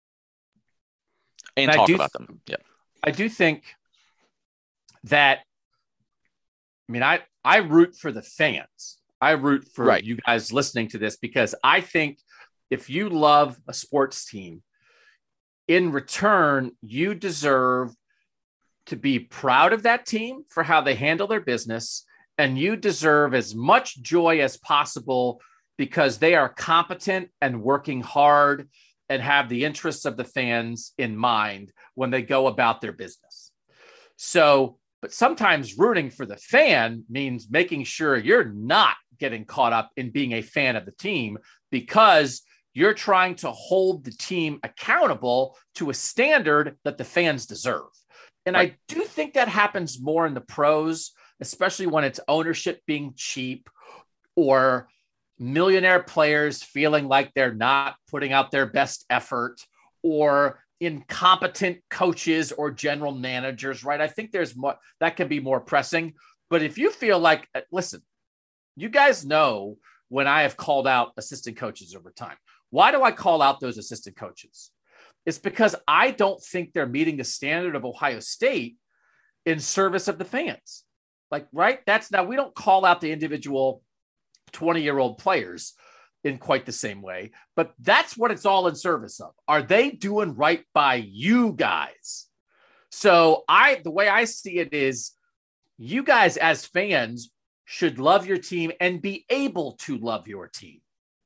and talk about them. Yeah. I do think that, I mean, I root for the fans. I root for you guys listening to this, because I think if you love a sports team, in return, you deserve to be proud of that team for how they handle their business. And you deserve as much joy as possible because they are competent and working hard and have the interests of the fans in mind when they go about their business. So, but sometimes rooting for the fan means making sure you're not getting caught up in being a fan of the team, because you're trying to hold the team accountable to a standard that the fans deserve. And I do think that happens more in the pros, especially when it's ownership being cheap or millionaire players feeling like they're not putting out their best effort, or incompetent coaches or general managers, right? I think there's more that can be more pressing. But if you feel like, listen, you guys know when I have called out assistant coaches over time. Why do I call out those assistant coaches? It's because I don't think they're meeting the standard of Ohio State in service of the fans. Like, right? That's now, we don't call out the individual 20-year-old players in quite the same way, but that's what it's all in service of. Are they doing right by you guys? So the way I see it is, you guys as fans should love your team and be able to love your team.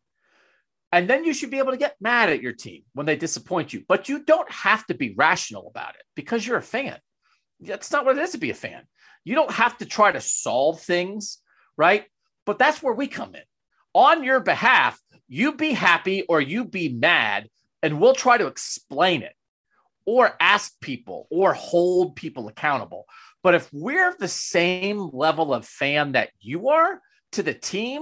And then you should be able to get mad at your team when they disappoint you. But you don't have to be rational about it because you're a fan. That's not what it is to be a fan. You don't have to try to solve things, right? But that's where we come in. On your behalf, you be happy or you be mad, and we'll try to explain it or ask people or hold people accountable. But if we're the same level of fan that you are to the team,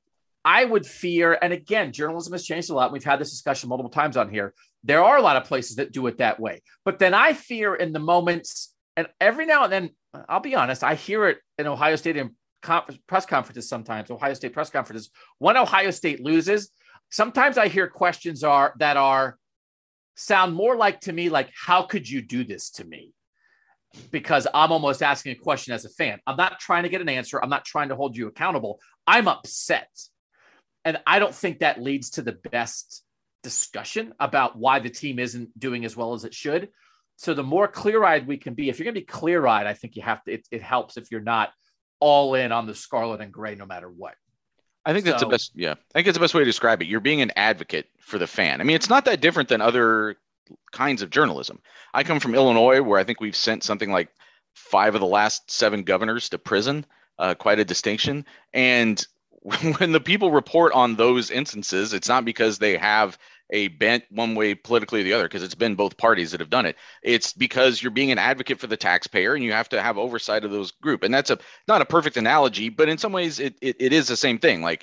I would fear, and again, journalism has changed a lot. We've had this discussion multiple times on here. There are a lot of places that do it that way. But then I fear in the moments, and every now and then, I'll be honest, I hear it in Ohio State press conferences sometimes, Ohio State press conferences. When Ohio State loses, sometimes I hear questions that sound more like to me, like, how could you do this to me? Because I'm almost asking a question as a fan. I'm not trying to get an answer. I'm not trying to hold you accountable. I'm upset. And I don't think that leads to the best discussion about why the team isn't doing as well as it should. So the more clear-eyed we can be, if you're going to be clear-eyed, I think you have to, it helps if you're not all in on the scarlet and gray, no matter what. I think that's the best. Yeah. I think it's the best way to describe it. You're being an advocate for the fan. I mean, it's not that different than other kinds of journalism. I come from Illinois, where I think we've sent something like 5 of the last 7 governors to prison, quite a distinction. And when the people report on those instances, it's not because they have a bent one way politically or the other, because it's been both parties that have done it. It's because you're being an advocate for the taxpayer, and you have to have oversight of those group. And that's not a perfect analogy, but in some ways it is the same thing. Like,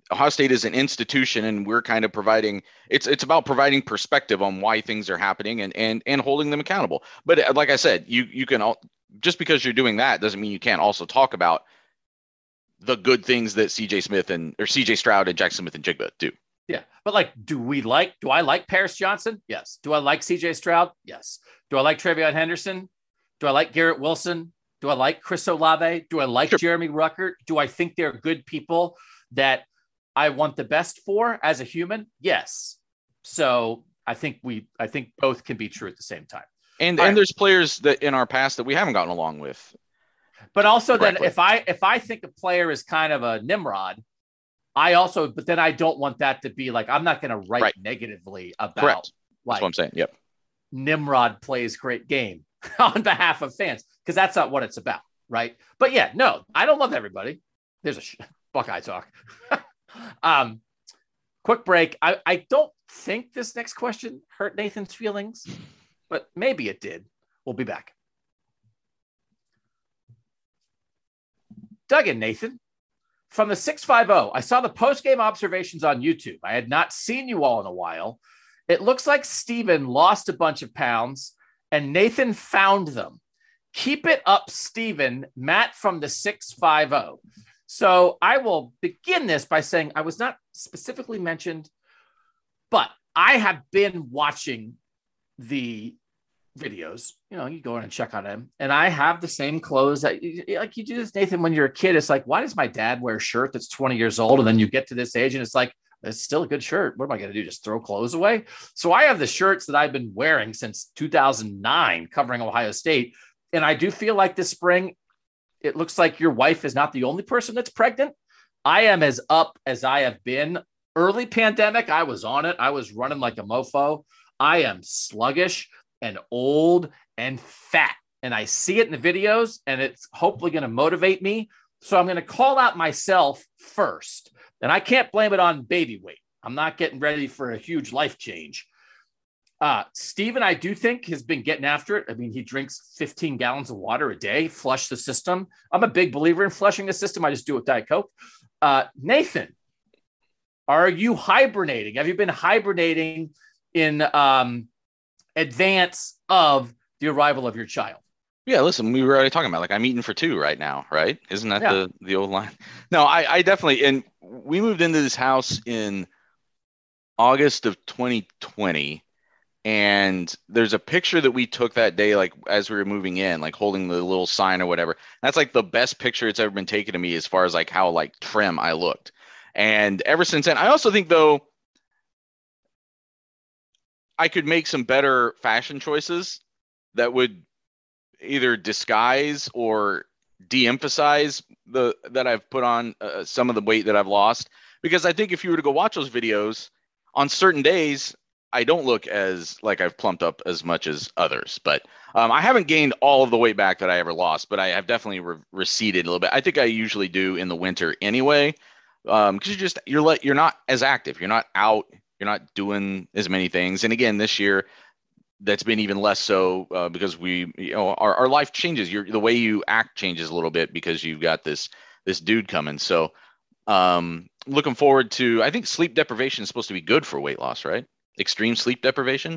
Ohio State is an institution, and we're kind of providing. It's about providing perspective on why things are happening and holding them accountable. But like I said, you can all, just because you're doing that doesn't mean you can't also talk about the good things that CJ Stroud and Jackson Smith and Jigba do. Yeah. But like, do I like Paris Johnson? Yes. Do I like CJ Stroud? Yes. Do I like Travion Henderson? Do I like Garrett Wilson? Do I like Chris Olave? Do I like Jeremy Ruckert? Do I think they're good people that I want the best for as a human? Yes. So I think both can be true at the same time. And there's players that in our past that we haven't gotten along with. But also correctly. Then if I think a player is kind of a Nimrod, but then I don't want that to be like, I'm not going to write negatively about Correct. That's what I'm saying. Yep. Nimrod plays great game on behalf of fans, because that's not what it's about. Right. But yeah, no, I don't love everybody. There's a Buckeye talk. Quick break. I don't think this next question hurt Nathan's feelings, but maybe it did. We'll be back. Doug and Nathan. From the 650, I saw the post-game observations on YouTube. I had not seen you all in a while. It looks like Steven lost a bunch of pounds and Nathan found them. Keep it up, Steven. Matt from the 650. So I will begin this by saying I was not specifically mentioned, but I have been watching the videos. You know, you go in and check on them, and I have the same clothes that like you do this, Nathan, when you're a kid. It's like, why does my dad wear a shirt that's 20 years old? And then you get to this age and it's like, it's still a good shirt. What am I going to do? Just throw clothes away? So I have the shirts that I've been wearing since 2009 covering Ohio State. And I do feel like this spring, it looks like your wife is not the only person that's pregnant. I am as up as I have been. Early pandemic, I was on it. I was running like a mofo. I am sluggish and old and fat. And I see it in the videos, and it's hopefully going to motivate me. So I'm going to call out myself first. And I can't blame it on baby weight. I'm not getting ready for a huge life change. Steven, I do think, has been getting after it. I mean, he drinks 15 gallons of water a day, flush the system. I'm a big believer in flushing the system. I just do it with Diet Coke. Nathan, are you hibernating? Have you been hibernating in advance of the arrival of your child? Yeah, listen, we were already talking about, like, I'm eating for two right now, right? Isn't that the old line? No, I definitely, and we moved into this house in August of 2020, and there's a picture that we took that day, like, as we were moving in, like, holding the little sign or whatever. That's, like, the best picture it's ever been taken of me as far as, like, how, like, trim I looked. And ever since then, I also think, though, I could make some better fashion choices that would either disguise or de-emphasize that I've put on some of the weight that I've lost. Because I think if you were to go watch those videos, on certain days, I don't look as like I've plumped up as much as others. But I haven't gained all of the weight back that I ever lost, but I have definitely receded a little bit. I think I usually do in the winter anyway, because you're not as active. You're not out. You're not doing as many things. And again, this year, that's been even less so because our life changes. The way you act changes a little bit because you've got this dude coming. So looking forward to, I think sleep deprivation is supposed to be good for weight loss, right? Extreme sleep deprivation.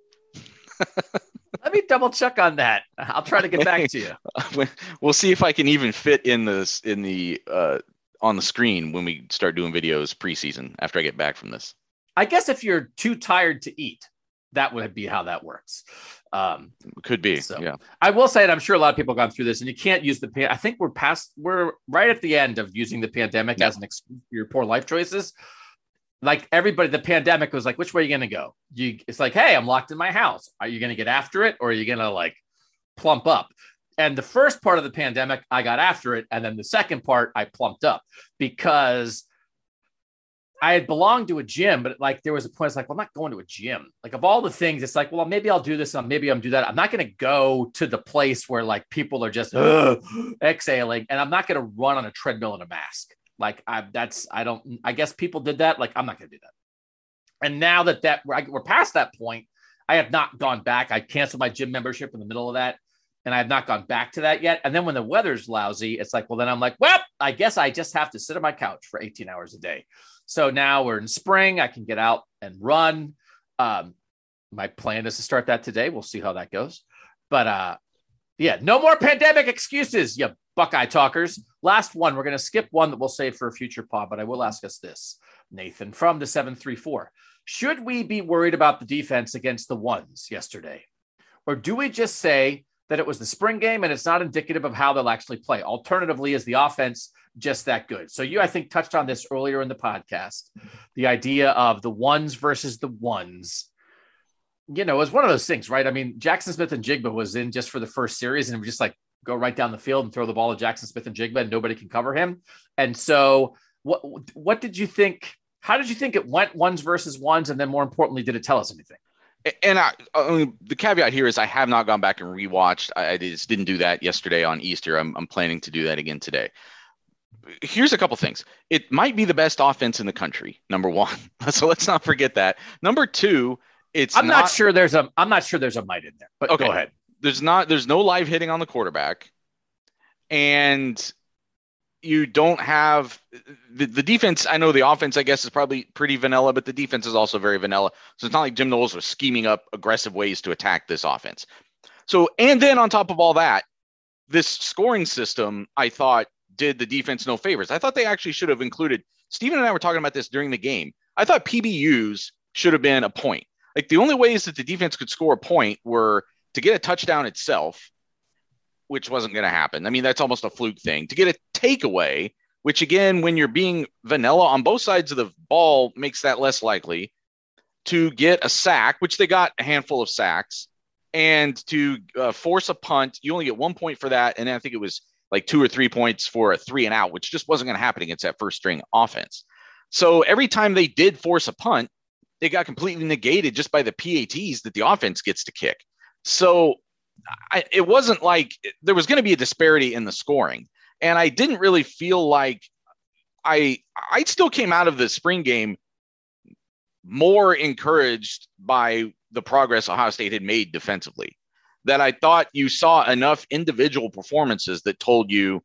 Let me double check on that. I'll try to get back to you. We'll see if I can even fit on the screen when we start doing videos preseason after I get back from this. I guess if you're too tired to eat, that would be how that works. Could be. So yeah. I will say, and I'm sure a lot of people have gone through this, and you can't use I think we're right at the end of using the pandemic as an excuse for your poor life choices. Like everybody, the pandemic was like, which way are you going to go? It's like, hey, I'm locked in my house. Are you going to get after it, or are you going to like plump up? And the first part of the pandemic, I got after it. And then the second part, I plumped up because I had belonged to a gym, but like there was a point, it's like, well, I'm not going to a gym. Like of all the things, it's like, well, maybe I'll do this and maybe I'll do that. I'm not going to go to the place where like people are just exhaling, and I'm not going to run on a treadmill in a mask. Like I guess people did that. Like, I'm not going to do that. And now that we're past that point, I have not gone back. I canceled my gym membership in the middle of that. and I have not gone back to that yet. And then when the weather's lousy, it's like, well, then I'm like, well, I guess I just have to sit on my couch for 18 hours a day. So now we're in spring. I can get out and run. My plan is to start that today. We'll see how that goes. But yeah, no more pandemic excuses, you Buckeye talkers. Last one. We're going to skip one that we'll save for a future pod, but I will ask us this, Nathan, from the 734. Should we be worried about the defense against the ones yesterday? Or do we just say that it was the spring game and it's not indicative of how they'll actually play? Alternatively, is the offense just that good? So you, I think, touched on this earlier in the podcast, the idea of the ones versus the ones. You know, it was one of those things, right? I mean, Jackson Smith and Jigba was in just for the first series, and it was just like go right down the field and throw the ball at Jackson Smith and Jigba, and nobody can cover him. And so what did you think? How did you think it went, ones versus ones? And then more importantly, did it tell us anything? And I mean, the caveat here is I have not gone back and rewatched. I just didn't do that yesterday on Easter. I'm planning to do that again today. Here's a couple things. It might be the best offense in the country, number one. So let's not forget that. Number two, I'm not sure there's a might in there, but okay. Go ahead. There's no live hitting on the quarterback, and you don't have the defense. I know the offense, I guess, is probably pretty vanilla, but the defense is also very vanilla. So it's not like Jim Knowles was scheming up aggressive ways to attack this offense. So, and then on top of all that, this scoring system, I thought, did the defense no favors. I thought they actually should have included, Steven and I were talking about this during the game. I thought PBUs should have been a point. Like the only ways that the defense could score a point were to get a touchdown itself, which wasn't going to happen. I mean, that's almost a fluke thing. To get a takeaway, which again, when you're being vanilla on both sides of the ball, makes that less likely. To get a sack, which they got a handful of sacks, and to force a punt, you only get 1 point for that. And then I think it was like 2 or 3 points for a 3 and out, which just wasn't going to happen against that first string offense. So every time they did force a punt, it got completely negated just by the PATs that the offense gets to kick. So it wasn't like there was going to be a disparity in the scoring. And I didn't really feel like I still came out of the spring game more encouraged by the progress Ohio State had made defensively, that I thought you saw enough individual performances that told you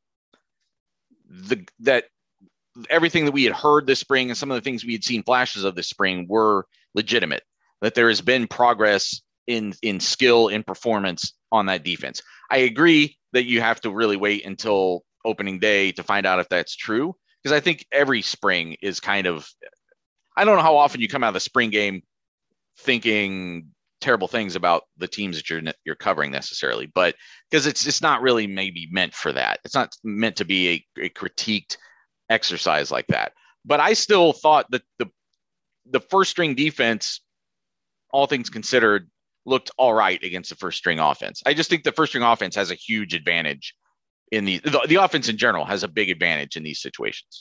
that everything that we had heard this spring and some of the things we had seen flashes of this spring were legitimate, that there has been progress in skill, in performance on that defense. I agree that you have to really wait until opening day to find out if that's true, because I think every spring is kind of, I don't know how often you come out of the spring game thinking terrible things about the teams that you're covering necessarily, but because it's not really maybe meant for that. It's not meant to be a critiqued exercise like that. But I still thought that the first string defense, all things considered, looked all right against the first string offense. I just think the first string offense has a huge advantage in the offense in general has a big advantage in these situations.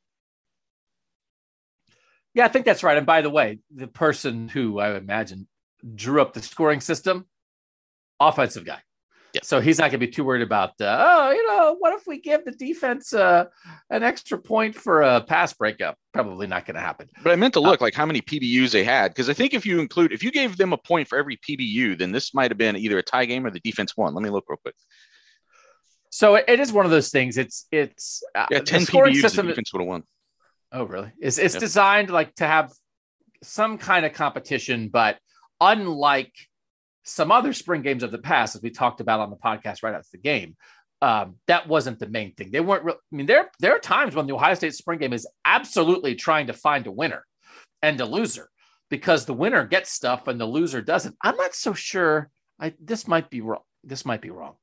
Yeah, I think that's right. And by the way, the person who I imagine drew up the scoring system, offensive guy. Yeah. So he's not going to be too worried about, what if we give the defense an extra point for a pass breakup? Probably not going to happen. But I meant to look like how many PBUs they had, because I think if you gave them a point for every PBU, then this might have been either a tie game or the defense won. Let me look real quick. So it is one of those things. It's 10 PBUs system, the defense would have won. Oh, really? It's designed like to have some kind of competition, but unlike some other spring games of the past, as we talked about on the podcast right after the game, that wasn't the main thing. They weren't real. I mean, there are times when the Ohio State spring game is absolutely trying to find a winner and a loser, because the winner gets stuff and the loser doesn't. I'm not so sure. This might be wrong.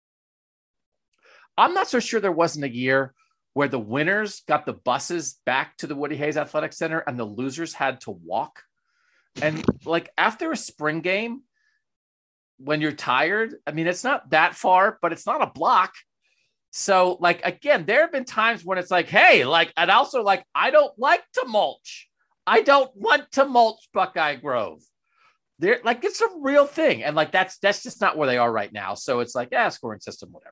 I'm not so sure there wasn't a year where the winners got the buses back to the Woody Hayes Athletic Center and the losers had to walk. And like after a spring game, when you're tired, I mean, it's not that far, but it's not a block. So like, again, there have been times when it's like, hey, like, and also like, I don't like to mulch. I don't want to mulch Buckeye Grove. They're like, it's a real thing. And like, that's just not where they are right now. So it's like, yeah, scoring system, whatever.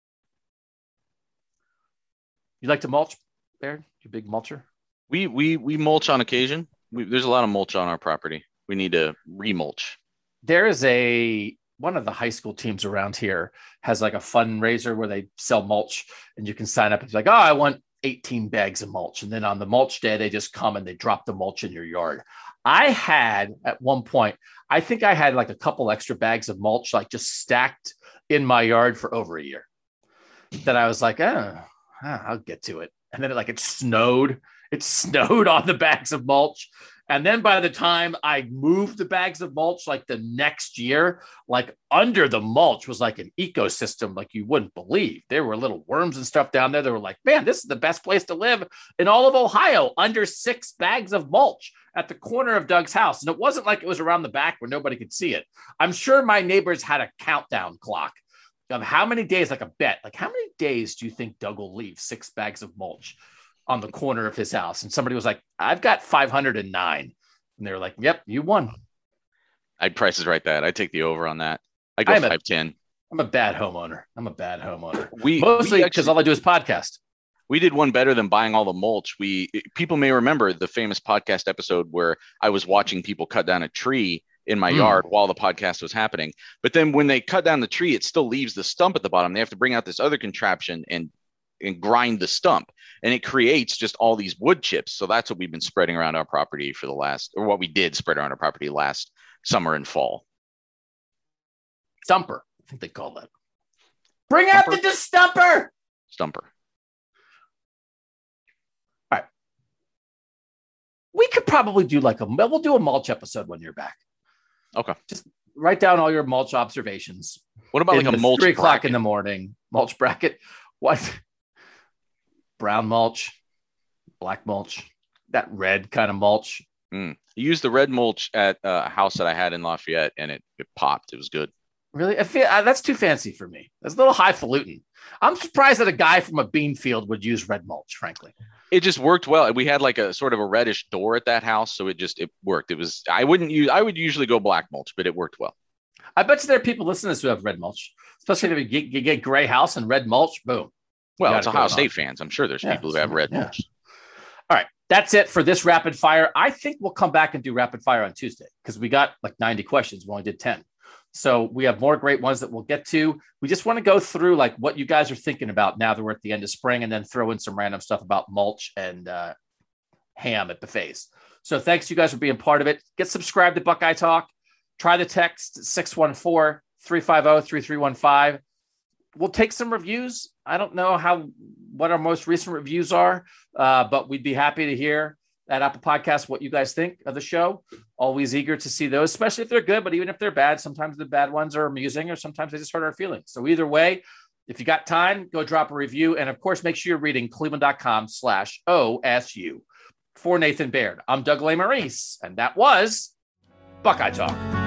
You like to mulch, Baird? You big mulcher? We mulch on occasion. There's a lot of mulch on our property. We need to remulch. There is a one of the high school teams around here has like a fundraiser where they sell mulch and you can sign up. It's like, oh, I want 18 bags of mulch. And then on the mulch day, they just come and they drop the mulch in your yard. I had at one point, I think I had like a couple extra bags of mulch, like just stacked in my yard for over a year, that I was like, I'll get to it. And then it snowed on the bags of mulch. And then by the time I moved the bags of mulch, like the next year, like under the mulch was like an ecosystem like you wouldn't believe. There were little worms and stuff down there. They were like, man, this is the best place to live in all of Ohio, under 6 bags of mulch at the corner of Doug's house. And it wasn't like it was around the back where nobody could see it. I'm sure my neighbors had a countdown clock of how many days, like a bet, like how many days do you think Doug will leave 6 bags of mulch on the corner of his house? And somebody was like, I've got 509. And they were like, yep, you won. I'd Price is Right that. I'd take the over on that. I go 510. I'm a bad homeowner. Mostly we because all I do is podcast. We did one better than buying all the mulch. People may remember the famous podcast episode where I was watching people cut down a tree in my yard while the podcast was happening. But then when they cut down the tree, it still leaves the stump at the bottom. They have to bring out this other contraption and grind the stump, and it creates just all these wood chips. So that's what we've been spreading around our property what we did spread around our property last summer and fall. Stumper, I think they call that. Bring out the stumper. Stumper. All right. We could probably do we'll do a mulch episode when you're back. Okay. Just write down all your mulch observations. What about like a mulch 3 o'clock in the morning mulch bracket? What? Brown mulch, black mulch, that red kind of mulch. I used the red mulch at a house that I had in Lafayette, and it popped. It was good. Really? I feel that's too fancy for me. That's a little highfalutin. I'm surprised that a guy from a bean field would use red mulch, frankly. It just worked well. We had like a sort of a reddish door at that house, so it worked. I would usually go black mulch, but it worked well. I bet you there are people listening to this who have red mulch, especially if you get gray house and red mulch, boom. Well, it's Ohio State fans. I'm sure there's people who have red mulch. All right. That's it for this rapid fire. I think we'll come back and do rapid fire on Tuesday because we got like 90 questions. We only did 10. So we have more great ones that we'll get to. We just want to go through like what you guys are thinking about now that we're at the end of spring, and then throw in some random stuff about mulch and ham at buffets. So thanks you guys for being part of it. Get subscribed to Buckeye Talk. Try the text 614-350-3315. We'll take some reviews. I don't know what our most recent reviews are, but we'd be happy to hear at Apple Podcasts what you guys think of the show. Always eager to see those, especially if they're good, but even if they're bad, sometimes the bad ones are amusing or sometimes they just hurt our feelings. So either way, if you got time, go drop a review. And of course, make sure you're reading cleveland.com/OSU. For Nathan Baird, I'm Doug Lesmerises, and that was Buckeye Talk.